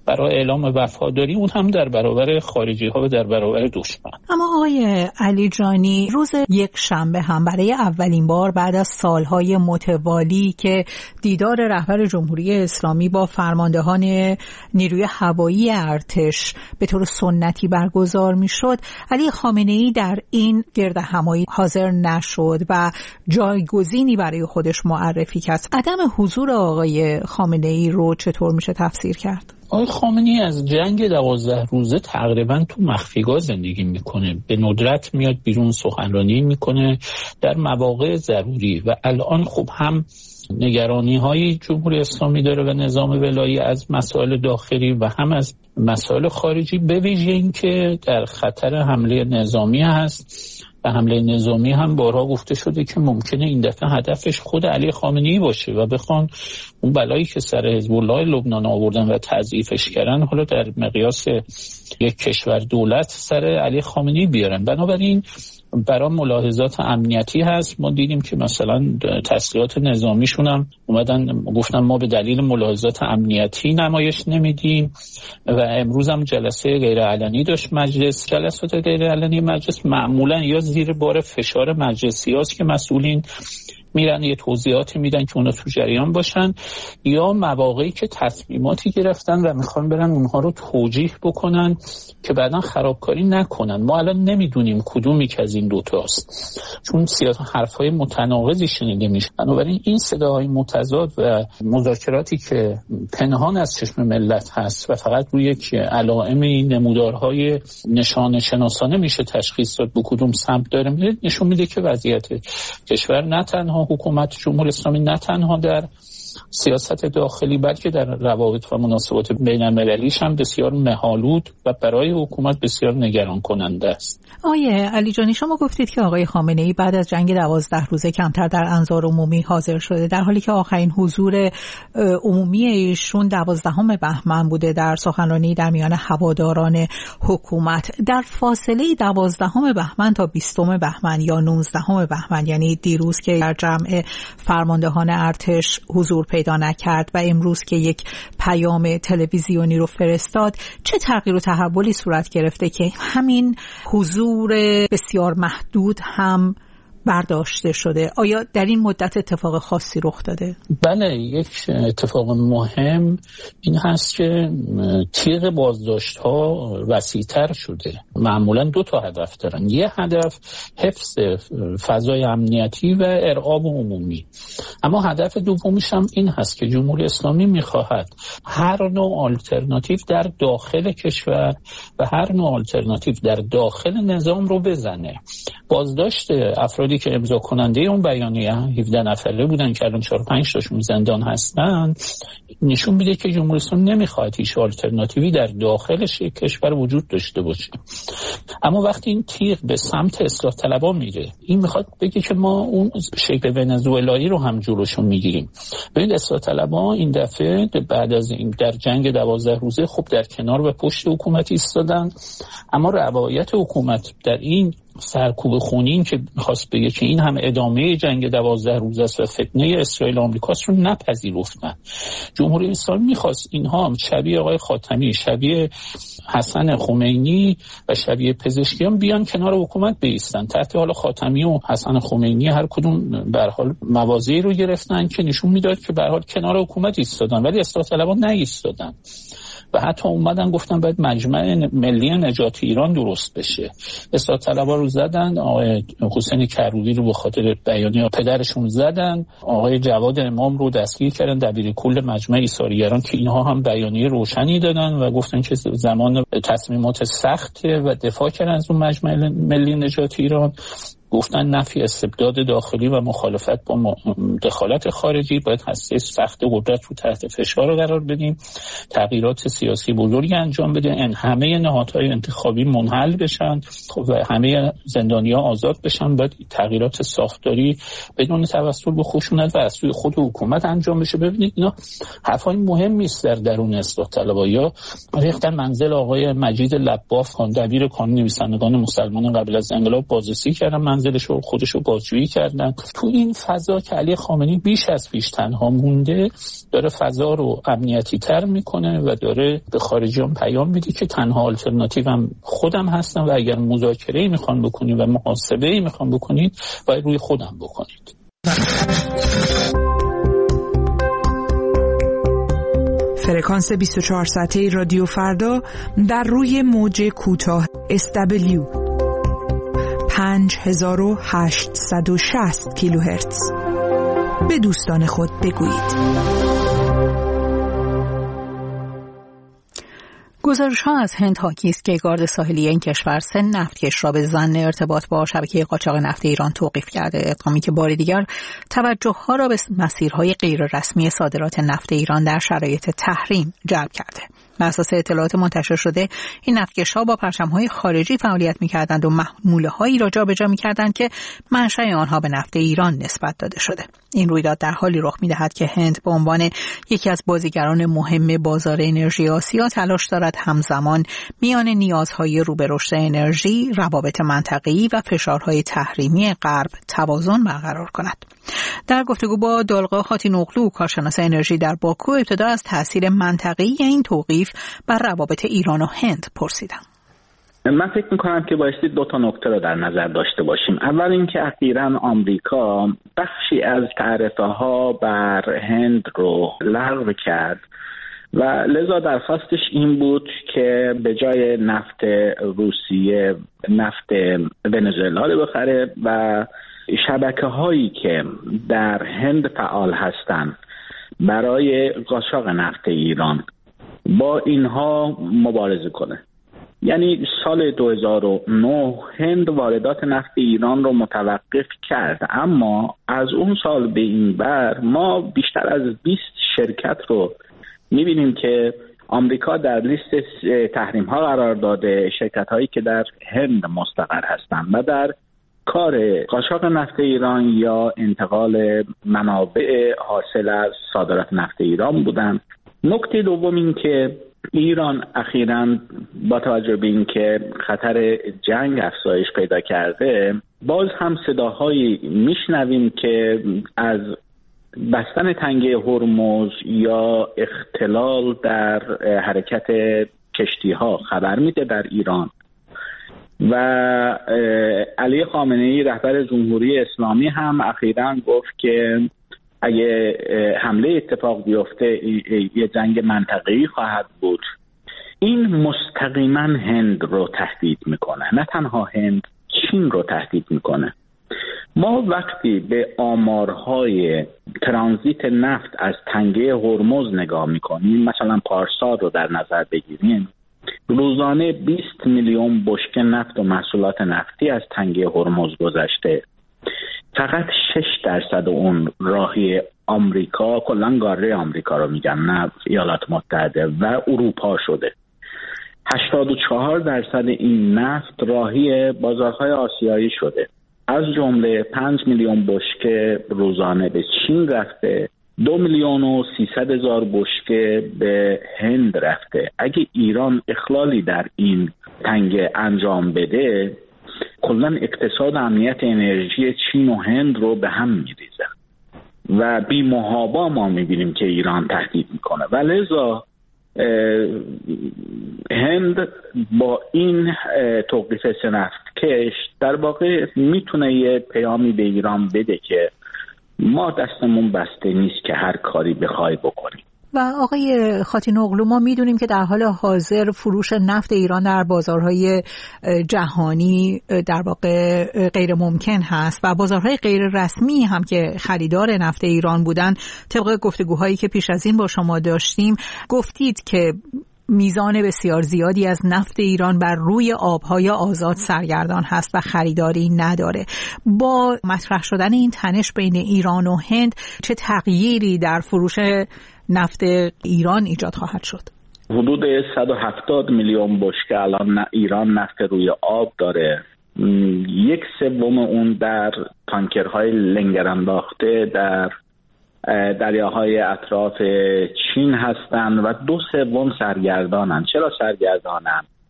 برای اعلام وفاداری، اون هم در برابر خارجی ها و در برابر دشمن. اما آقای علی جانی، روز یک شنبه هم برای اولین بار بعد از سالهای متوالی که دیدار رهبر جمهوری اسلامی با فرماندهان نیروی هوایی ارتش به طور سنتی برگزار میشد، علی خامنه‌ای در این گردهمایی حاضر نشد و جایگزینی برای خودش معرفی کرد. عدم حضور آقای خامنه‌ای رو چطور میشه تفسیر کرد؟ آقای خامنه‌ای از جنگ 12 روزه تقریبا تو مخفیگاه زندگی میکنه، به ندرت میاد بیرون سخنرانی میکنه در مواقع ضروری و الان خب هم نگرانی های جمهوری اسلامی داره و نظام ولایی از مسائل داخلی و هم از مسائل خارجی، به ویژه این که در خطر حمله نظامی هست و حمله نظامی هم بارها گفته شده که ممکنه این دفعه هدفش خود علی خامنه‌ای باشه و بخوان اون بلایی که سر حزب الله لبنان آوردن و تضعیفش کردن حالا در مقیاس یک کشور دولت سر علی خامنه‌ای بیارن. بنابراین برای ملاحظات امنیتی هست. ما دیدیم که مثلا تسلیحات نظامیشون هم اومدن گفتن ما به دلیل ملاحظات امنیتی نمایش نمیدیم و امروز هم جلسه غیرعلنی داشت مجلس. جلسات غیرعلنی مجلس معمولا یا زیر بار فشار مجلسی هاست که مسئولین میرن یه توضیحاتی میدن که اونا تو جریان باشن، یا مواقعی که تصمیماتی گرفتن و میخوان برن اونها رو توجیه بکنن که بعداً خرابکاری نکنن. ما الان نمیدونیم کدومی که از این دوتاست، چون حرفهای متناقضی شنیده میشه. بنابراین این صداهای متضاد و مذاکراتی که پنهان از چشم ملت هست و فقط روی یک علائمی نمودارهای نشانه شناسانه میشه تشخیص داد به کدوم سمت داره، نشون میده که وضعیت کشور نه تنها حکومت جمهوری اسلامی نه تنها در سیاست داخلی بلکه در روابط و مناسبات بین المللیش هم بسیار مه‌آلود و برای حکومت بسیار نگران کننده است. آقای علی جانی، شما گفتید که آقای خامنه‌ای بعد از جنگ 12 روزه کمتر در انظار عمومی حاضر شده، در حالی که آخرین حضور عمومی ایشون 12 بهمن بوده در سخنرانی در میان هواداران حکومت. در فاصله 12 بهمن تا 20 بهمن یا 19 بهمن، یعنی دیروز که در جمع فرماندهان ارتش حضور پیدا نکرد و امروز که یک پیام تلویزیونی رو فرستاد، چه تغییر و تحولی صورت گرفته که همین حضور بسیار محدود هم برداشته شده؟ آیا در این مدت اتفاق خاصی رخ داده؟ بله، یک اتفاق مهم این هست که تیغ بازداشت ها وسیع‌تر شده. معمولا 2 هدف دارن. یه هدف حفظ فضای امنیتی و ارعاب عمومی، اما هدف دومیش هم این هست که جمهوری اسلامی میخواهد هر نوع آلترناتیو در داخل کشور و هر نوع آلترناتیو در داخل نظام رو بزنه. بازداشت افرادی که امضا کننده اون بیانیه 17 نفره بودن که الان 4-5 تاشون زندان هستن نشون میده که جمهوری اسلامی نمیخواد هیچ آلترناتیوی در داخلش کشور وجود داشته باشه. اما وقتی این تیغ به سمت اصلاح طلبا میره، این میخواد بگه که ما اون شکل ونزوئلایی رو هم جلوشو میگیریم. ببین اصلاح طلبا این دفعه بعد از این در جنگ 12 روزه خب در کنار و پشت حکومت ایستادن، اما روایت حکومت در این سرکوب خونین که میخواست بگه که این هم ادامه جنگ 12 روزه است و فتنه اسرائیل و آمریکاست رو نپذیرفتن. جمهوری اسلامی میخواست اینها هم شبیه آقای خاتمی، شبیه حسن خمینی و شبیه پزشکیان بیان کنار حکومت بایستن. تحت حال خاتمی و حسن خمینی هر کدوم به هر حال مواضعی رو گرفتن که نشون میداد که به هر حال کنار حکومت ایستادن، ولی اصلاح طلبان نایستادن و حتی اومدن گفتن باید مجمع ملی نجات ایران درست بشه. اصلاح طلبا رو زدن، آقای حسین کروبی رو به خاطر بیانیه پدرشون زدن، آقای جواد امام رو دستگیر کردن، دبیر کل مجمع ایثارگران، که اینها هم بیانیه روشنی دادن و گفتن که زمان تصمیمات سخت و دفاع کردن از اون مجمع ملی نجات ایران. گفتن نفی استبداد داخلی و مخالفت با دخالت خارجی، باید هسته سخت قدرت رو تحت فشار قرار بدیم، تغییرات سیاسی بزرگی انجام بده، همه نهادهای انتخابی منحل بشن و همه زندانی‌ها آزاد بشن، باید تغییرات ساختاری بدون توسل به خشونت و از سوی خود حکومت انجام بشه. ببینید اینا حرفای مهمی است در درون اصلاح طلبها. یا ریختن منزل آقای مجید لباف، دبیر کانون نویسندگان مسلمان قبل از انقلاب، بازرسی کردن منزلش رو خودش رو بازجویی کردن. تو این فضا که علی خامنه‌ای بیش از پیش تنها مونده، داره فضا رو امنیتی تر میکنه و داره به خارجیان پیام میده که تنها آلترناتیوم خودم هستم و اگر مذاکره‌ای میخوان بکنید و محاسبه‌ای میخوان بکنید باید روی خودم بکنید. فرکانس 24 ساعته رادیو فردا در روی موج کوتاه SW 5860 کیلوهرتز. به دوستان خود بگویید. گزارش‌ها از هند حاکی است که گارد ساحلی این کشور 3 نفتکش را به ظن ارتباط با شبکه قاچاق نفت ایران توقیف کرده، اقدامی که بار دیگر توجه‌ها را به مسیرهای غیررسمی صادرات نفت ایران در شرایط تحریم جلب کرده. بر اساس اطلاعات منتشر شده، این نفتکش‌ها با پرچم‌های خارجی فعالیت می‌کردند و محموله‌هایی را جابجا می‌کردند که منشأ آنها به نفت ایران نسبت داده شده. این رویداد در حالی رخ می‌دهد که هند به عنوان یکی از بازیگران مهم بازار انرژی آسیا تلاش دارد همزمان میان نیازهای رو به رشد انرژی، روابط منطقه‌ای و فشارهای تحریمی غرب توازن برقرار کند. در گفتگو با دالقا خاتینوغلو، کارشناس انرژی در باکو، ابتدا از تأثیر منطقه‌ای این توقیف بر روابط ایران و هند پرسیدم. من فکر میکنم که بایستی 2 نکته رو در نظر داشته باشیم. اول اینکه اخیراً آمریکا بخشی از تعرفه‌ها بر هند رو لغو کرد و لذا درخواستش این بود که به جای نفت روسیه نفت ونزوئلا رو بخره و شبکه‌هایی که در هند فعال هستند برای قاچاق نفت ایران با اینها مبارزه کنه. یعنی سال 2009 هند واردات نفت ایران رو متوقف کرد، اما از اون سال به این بر ما بیشتر از 20 شرکت رو می‌بینیم که آمریکا در لیست تحریم‌ها قرار داده، شرکت‌هایی که در هند مستقر هستند و در کار قاچاق نفت ایران یا انتقال منابع حاصل از صادرات نفت ایران بودند. نکته دوم این که ایران اخیراً با توجه به این که خطر جنگ افزایش پیدا کرده، باز هم صداهایی میشنویم که از بستن تنگه هرمز یا اختلال در حرکت کشتی‌ها خبر میده در ایران و علی خامنه‌ای رهبر جمهوری اسلامی هم اخیراً گفت که اگه حمله اتفاق بیفته یه جنگ منطقه‌ای خواهد بود. این مستقیما هند رو تهدید میکنه، نه تنها هند، چین رو تهدید میکنه. ما وقتی به آمارهای ترانزیت نفت از تنگه هرمز نگاه میکنیم، مثلا پارسال رو در نظر بگیریم، روزانه 20 میلیون بشکه نفت و محصولات نفتی از تنگه هرمز گذشته. فقط 6% اون راهی آمریکا، کلاً قاره آمریکا رو میگم، نه ایالات متحده و اروپا شده. 84% این نفت راهی بازارهای آسیایی شده. از جمله 5 میلیون بشکه روزانه به چین رفته، 2,300,000 بشکه به هند رفته. اگه ایران اخلالی در این تنگه انجام بده، کلاً اقتصاد امنیت انرژی چین و هند رو به هم میریزه و بی محابا ما میبینیم که ایران تهدید میکنه و لذا هند با این توقیف نفتکش در واقع میتونه یه پیامی به ایران بده که ما دستمون بسته نیست که هر کاری بخوای بکنیم. و آقای خاتینوغلو، ما میدونیم که در حال حاضر فروش نفت ایران در بازارهای جهانی در واقع غیر ممکن هست و بازارهای غیر رسمی هم که خریدار نفت ایران بودن، طبق گفتگوهایی که پیش از این با شما داشتیم گفتید که میزان بسیار زیادی از نفت ایران بر روی آبهای آزاد سرگردان هست و خریداری نداره. با مطرح شدن این تنش بین ایران و هند چه تغییری در فروش نفت ایران ایجاد خواهد شد؟ حدود 170 میلیون بشکه الان ایران نفت روی آب داره. 1/3 اون در تانکرهای لنگر انداخته در دریاهای اطراف چین هستند و 2/3 سرگردانند. چرا سرگردانند؟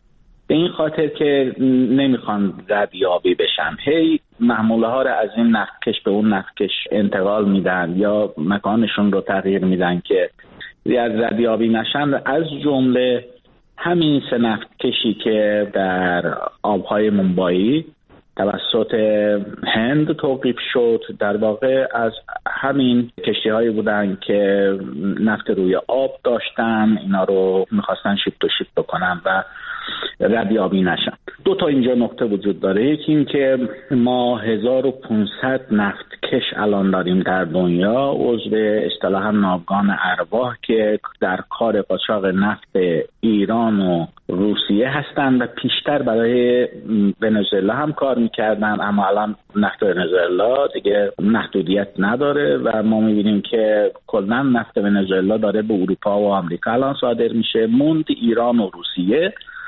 به این خاطر که نمیخوان ردیابی بشن. هی محموله ها رو از این نفتکش به اون نفتکش انتقال میدن یا مکانشون رو تغییر میدن که ردیابی نشن. از جمله همین 3 نفتکشی که در آبهای مومبایی توسط هند توقیف شد، در واقع از همین کشتی هایی بودن که نفت روی آب داشتن، اینا رو میخواستن شیفت و شیفت بکنن و ردیابی نشن. 2 تا اینجا نقطه وجود داره. یکی این که ما 1500 نفتکش الان داریم در دنیا، عضو اصطلاحاً ناوگان ارواح که در کار قاچاق نفت ایران و روسیه هستند و پیشتر برای ونزوئلا هم کار میکردن، اما الان نفت ونزوئلا دیگه محدودیت نداره و ما میبینیم که کلا نفت ونزوئلا داره به اروپا و آمریکا الان صادر میشه. موند ایران و روسیه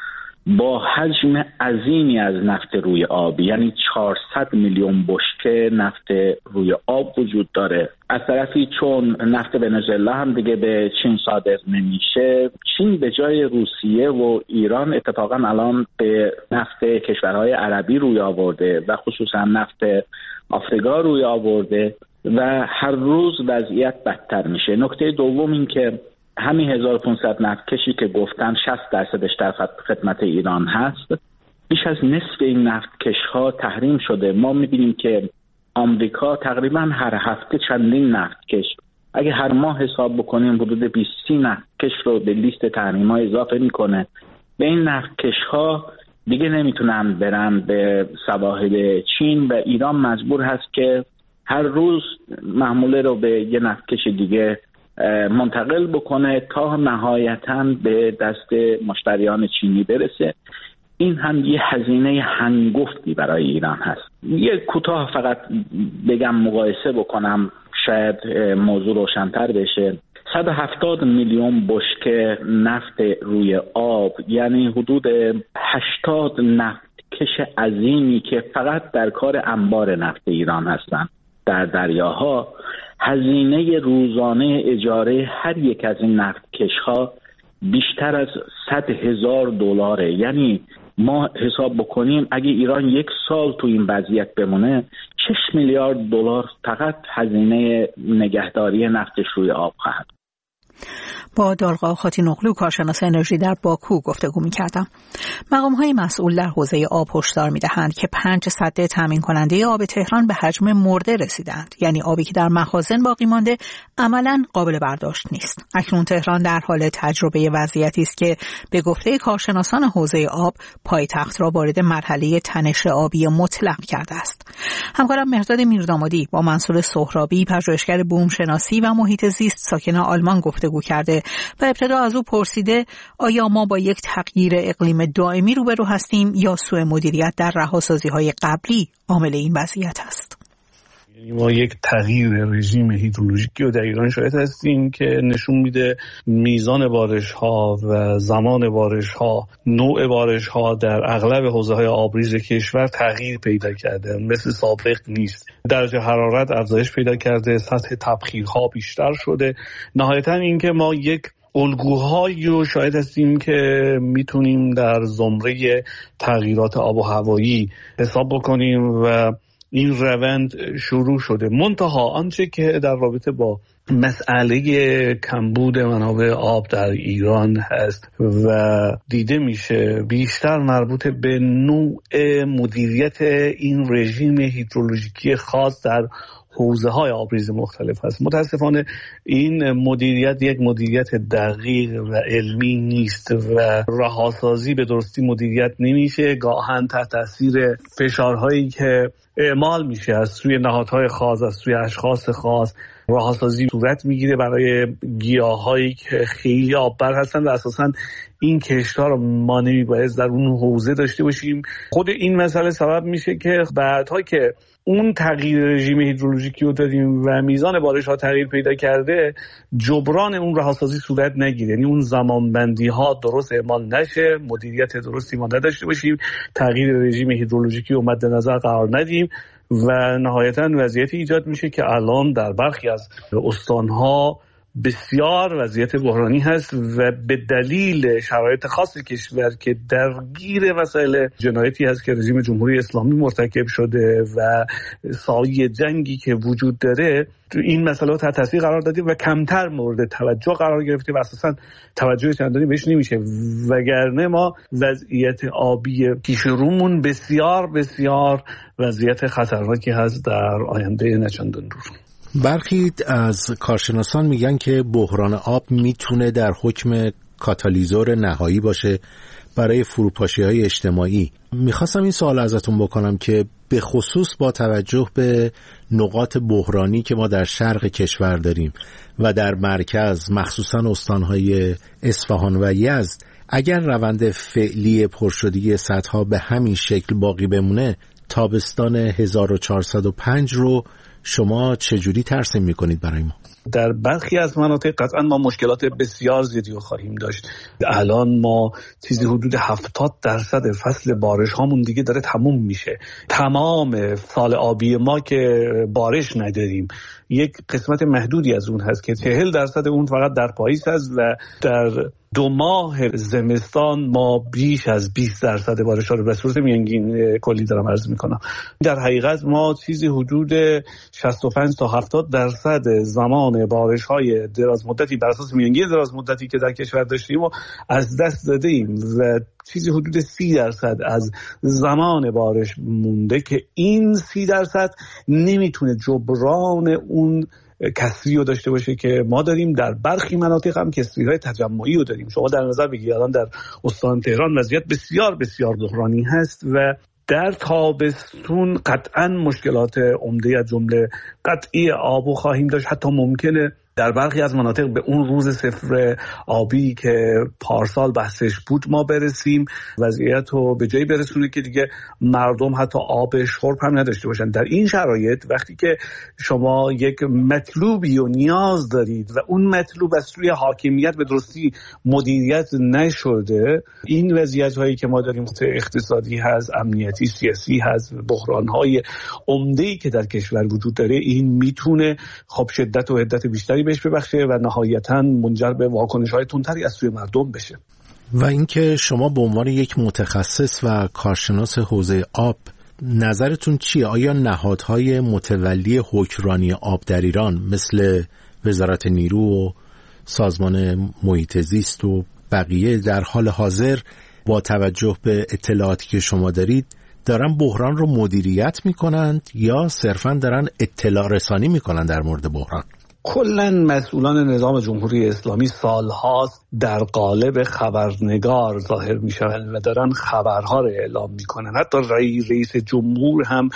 با حجم عظیمی از نفت روی آب، یعنی 400 میلیون بشکه نفت روی آب وجود داره. از طرفی چون نفت ونزوئلا هم دیگه به چین صادر نمیشه، چین به جای روسیه و ایران اتفاقا الان به نفت کشورهای عربی روی آورده و خصوصا نفت آفریقا روی آورده و هر روز وضعیت بدتر میشه. نکته دوم این که همین 1500 نفتکشی که گفتن 60% در خدمت ایران هست، بیش از نصف این نفتکش ها تحریم شده. ما میبینیم که آمریکا تقریبا هر هفته چندین نفتکش، اگه هر ماه حساب بکنیم حدود 20 نفتکش رو به لیست تحریم ها اضافه میکنه. به این نفتکش ها دیگه نمیتونن برن به سواحل چین و ایران مجبور هست که هر روز محموله رو به یه نفتکش دیگه منتقل بکنه تا نهایتاً به دست مشتریان چینی برسه. این هم یه هزینه هنگفتی برای ایران هست. یه کوتاه فقط بگم مقایسه بکنم شاید موضوع روشن‌تر بشه. 170 میلیون بشکه نفت روی آب، یعنی حدود 80 نفتکش عظیمی که فقط در کار انبار نفت ایران هستن در دریاها، هزینه روزانه اجاره هر یک از این نفتکش‌ها بیشتر از $100,000. یعنی ما حساب بکنیم اگه ایران 1 سال تو این وضعیت بمونه 6 میلیارد دلار فقط هزینه نگهداری نفتش روی آب خواهد. با دالقا خاتینوغلو کارشناس انرژی در باکو گفتگو می‌کردم. مقام‌های مسئول در حوزه آب هشدار می‌دهند که 5 سد تامین کننده آب تهران به حجم مرده رسیدند، یعنی آبی که در مخازن باقی مانده عملاً قابل برداشت نیست. اکنون تهران در حال تجربه وضعیتی است که به گفته کارشناسان حوزه آب پایتخت را وارد مرحله تنش آبی مطلق کرده است. همکارم مهرداد میردامادی با منصور سهرابی پژوهشگر بوم شناسی و محیط زیست ساکن آلمان گفتگو کرده و ابتدا از او پرسیده آیا ما با یک تغییر اقلیم دائمی روبرو هستیم یا سوء مدیریت در رهاسازی‌های قبلی عامل این وضعیت است؟ ما یک تغییر رژیم هیدرولوژیکی رو در ایران شاهد هستیم که نشون میده میزان بارش‌ها و زمان بارش‌ها، نوع بارش‌ها در اغلب حوزه‌های آبریز کشور تغییر پیدا کرده، مثل سابق نیست. درجه حرارت افزایش پیدا کرده، سطح تبخیرها بیشتر شده. نهایتاً اینکه ما یک الگوهایی رو شاهد هستیم که میتونیم در زمره تغییرات آب و هوایی حساب بکنیم و این روند شروع شده. منتها آنچه که در رابطه با مسئله کمبود منابع آب در ایران هست و دیده میشه بیشتر مربوط به نوع مدیریت این رژیم هیدرولوژیکی خاص در حوزه‌های آبریز مختلف هست. متاسفانه این مدیریت یک مدیریت دقیق و علمی نیست و رهاسازی به درستی مدیریت نمیشه، گاهن تحت تاثیر فشارهایی که اعمال میشه از سوی نهادهای خاص، از سوی اشخاص خاص، رهاسازی صورت میگیره برای گیاهایی که خیلی آببر هستن و اساساً این کشت‌ها رو ما نمیباید در اون حوزه داشته باشیم. خود این مسئله سبب میشه که بعدها که اون تغییر رژیم هیدرولوژیکی رو دادیم و میزان بارش ها تغییر پیدا کرده، جبران اون رهاسازی صورت نگیره، یعنی اون زمانبندی ها درست اعمال نشه، مدیریت درستی ما نداشته باشیم، تغییر رژیم هیدرولوژیکی رو مد نظر قرار ندیم و نهایتاً وضعیتی ایجاد میشه که الان در برخی از استانها بسیار وضعیت بحرانی هست و به دلیل شرایط خاص کشور که درگیر مسائل جنایتی هست که رژیم جمهوری اسلامی مرتکب شده و سایه جنگی که وجود داره، این مسئله تحت تاثیر قرار دادیم و کمتر مورد توجه قرار گرفته و اساساً توجه چندانی بهش نمیشه، وگرنه ما وضعیت آبی پیش رومون بسیار بسیار وضعیت خطرناکی هست در آینده نچندان دور. برخی از کارشناسان میگن که بحران آب میتونه در حکم کاتالیزور نهایی باشه برای فروپاشی‌های اجتماعی. میخواستم این سوال ازتون بکنم که به خصوص با توجه به نقاط بحرانی که ما در شرق کشور داریم و در مرکز مخصوصا استانهای اصفهان و یزد، اگر روند فعلی پرشدگی سدها به همین شکل باقی بمونه، تابستان 1405 رو شما چجوری ترسیم میکنید برای ما؟ در برخی از مناطق قطعا ما مشکلات بسیار زیادی رو خواهیم داشت. الان ما چیزی حدود 70% فصل بارش هامون دیگه داره تموم میشه. تمام سال آبی ما که بارش نداریم، یک قسمت محدودی از اون هست که 40% اون فقط در پاییز هست و در 2 ماه زمستان ما بیش از 20% بارش ها رو به صورت میانگین کلی دارم عرض میکنم. در حقیقت ما چیزی حدود 65 تا 70% زمان بارش های دراز مدتی بر اساس میانگین دراز مدتی که در کشور داشتیم و از دست داده ایم و چیزی حدود 30% از زمان بارش مونده که این 30% نمیتونه جبران اون کسری رو داشته باشه که ما داریم. در برخی مناطق هم کسری‌های تجمعی رو داریم. شما در نظر بگیرید الان در استان تهران وضعیت بسیار بسیار بحرانی هست و در تابستون قطعا مشکلات عمده از جمله قطعی آب خواهیم داشت. حتی ممکنه در برخی از مناطق به اون روز صفر آبی که پارسال بحثش بود ما برسیم، وضعیت رو به جایی برسونه که دیگه مردم حتی آب شرب هم نداشته باشن. در این شرایط وقتی که شما یک مطلوبی و نیاز دارید و اون مطلوب از سوی حاکمیت به درستی مدیریت نشده، این وضعیت هایی که ما داریم اقتصادی هست، امنیتی، سیاسی هست، بحران های عمده‌ای که در کشور وجود داره، این میتونه خب شدت و حدت بیشتری بهش ببخشه و نهایتاً منجر به واکنش‌های تندتری از سوی مردم بشه. و اینکه شما به عنوان یک متخصص و کارشناس حوزه آب نظرتون چیه؟ آیا نهادهای متولی حکمرانی آب در ایران مثل وزارت نیرو و سازمان محیط زیست و بقیه در حال حاضر با توجه به اطلاعاتی که شما دارید دارن بحران رو مدیریت میکنند یا صرفاً دارن اطلاع رسانی میکنن در مورد بحران؟ کلاً مسئولان نظام جمهوری اسلامی سالهاست در قالب خبرنگار ظاهر میشن و دارن خبرها رو اعلام میکنن. حتی رئیس جمهور هم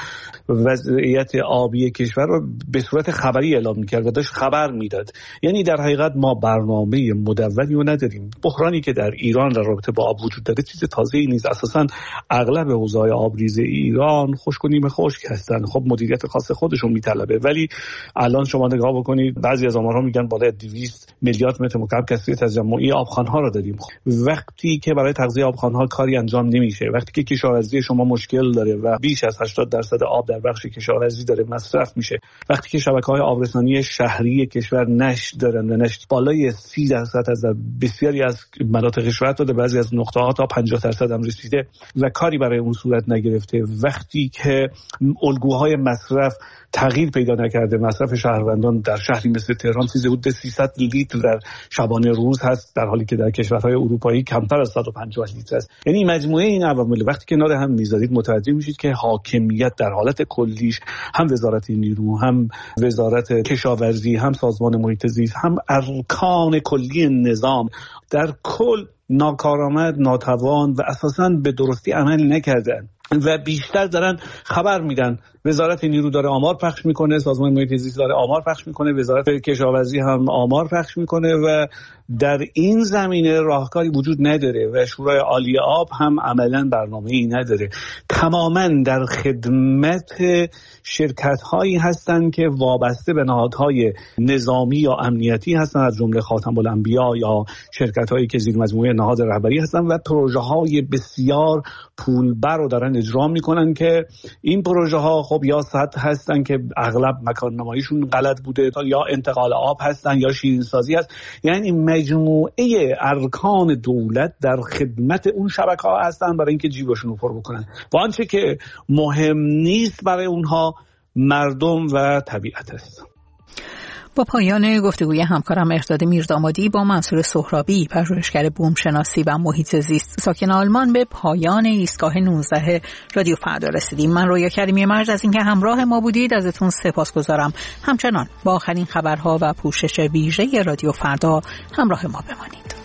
وضعیت آبی کشور رو به صورت خبری اعلام میکرد و داشت خبر میداد. یعنی در حقیقت ما برنامه مدونی رو نداریم. بحرانی که در ایران در رابطه با آب وجود داره چیز تازه‌ای نیست. اساساً اغلب حوزه‌های آبریز ایران خشک و نیمه خشک هستن. خب مدیریت خاص خودشون میطلبه، ولی الان شما نگاه بکنید بعضی از آمارها میگن بالای 200 میلیارد متر مکعب کسری تجمعی آبخوان‌ها رو داریم. وقتی که برای تغذیه آبخوان‌ها کاری انجام نمیشه، وقتی که کشاورزی شما مشکل داره و بیش از 80% آب در بخش کشاورزی داره مصرف میشه، وقتی که شبکه‌های آبرسانی شهری کشور نشت دارن و نشت بالای 30% از بسیاری از مناطق کشور تا بعضی از نقطه‌ها تا 50% هم رسیده و کاری برای اون صورت نگرفته، وقتی که الگوهای مصرف تغییر پیدا نکرده، مصرف شهروندان در شهری مثل تهران چیزی حدود 300 لیتر در شبانه روز هست، در حالی که در کشورهای اروپایی کمتر از 150 لیتر است. یعنی مجموعه این عوامل وقتی کنار هم میذارید متوجه میشید که حاکمیت در حالت کلیش، هم وزارت نیرو، هم وزارت کشاورزی، هم سازمان محیط زیست، هم ارکان کلی نظام در کل ناکارآمد، ناتوان و اساساً به درستی عمل نکردن و بیشتر دارن خبر میدن. وزارت نیرو داره آمار پخش میکنه، سازمان محیط زیست داره آمار پخش میکنه، وزارت کشاورزی هم آمار پخش میکنه و در این زمینه راهکاری وجود نداره و شورای عالی آب هم عملاً برنامه‌ای نداره. تماماً در خدمت شرکت‌هایی هستند که وابسته به نهادهای نظامی یا امنیتی هستند، از جمله خاتم الانبیا یا شرکت‌هایی که زیر مجموعه نهاد رهبری هستند و پروژه‌های بسیار پولبر رو دارن اجرا میکنن که این پروژه ها خب یا سطح هستن که اغلب مکان نماییشون غلط بوده یا انتقال آب هستن یا شیرینسازی هست. یعنی مجموعه ارکان دولت در خدمت اون شبکه ها هستن برای اینکه جیبشون رو پر بکنن و آنچه که مهم نیست برای اونها مردم و طبیعت است. با پایان گفتگوی همکارم مهرداد میردامادی با منصور سهرابی، پژوهشگر بومشناسی و محیط زیست ساکن آلمان، به پایان ایستگاه 19 رادیو فردا رسیدیم. من رویا کریمی مرج از اینکه همراه ما بودید ازتون سپاسگزارم. همچنان با آخرین خبرها و پوشش ویژه رادیو فردا همراه ما بمانید.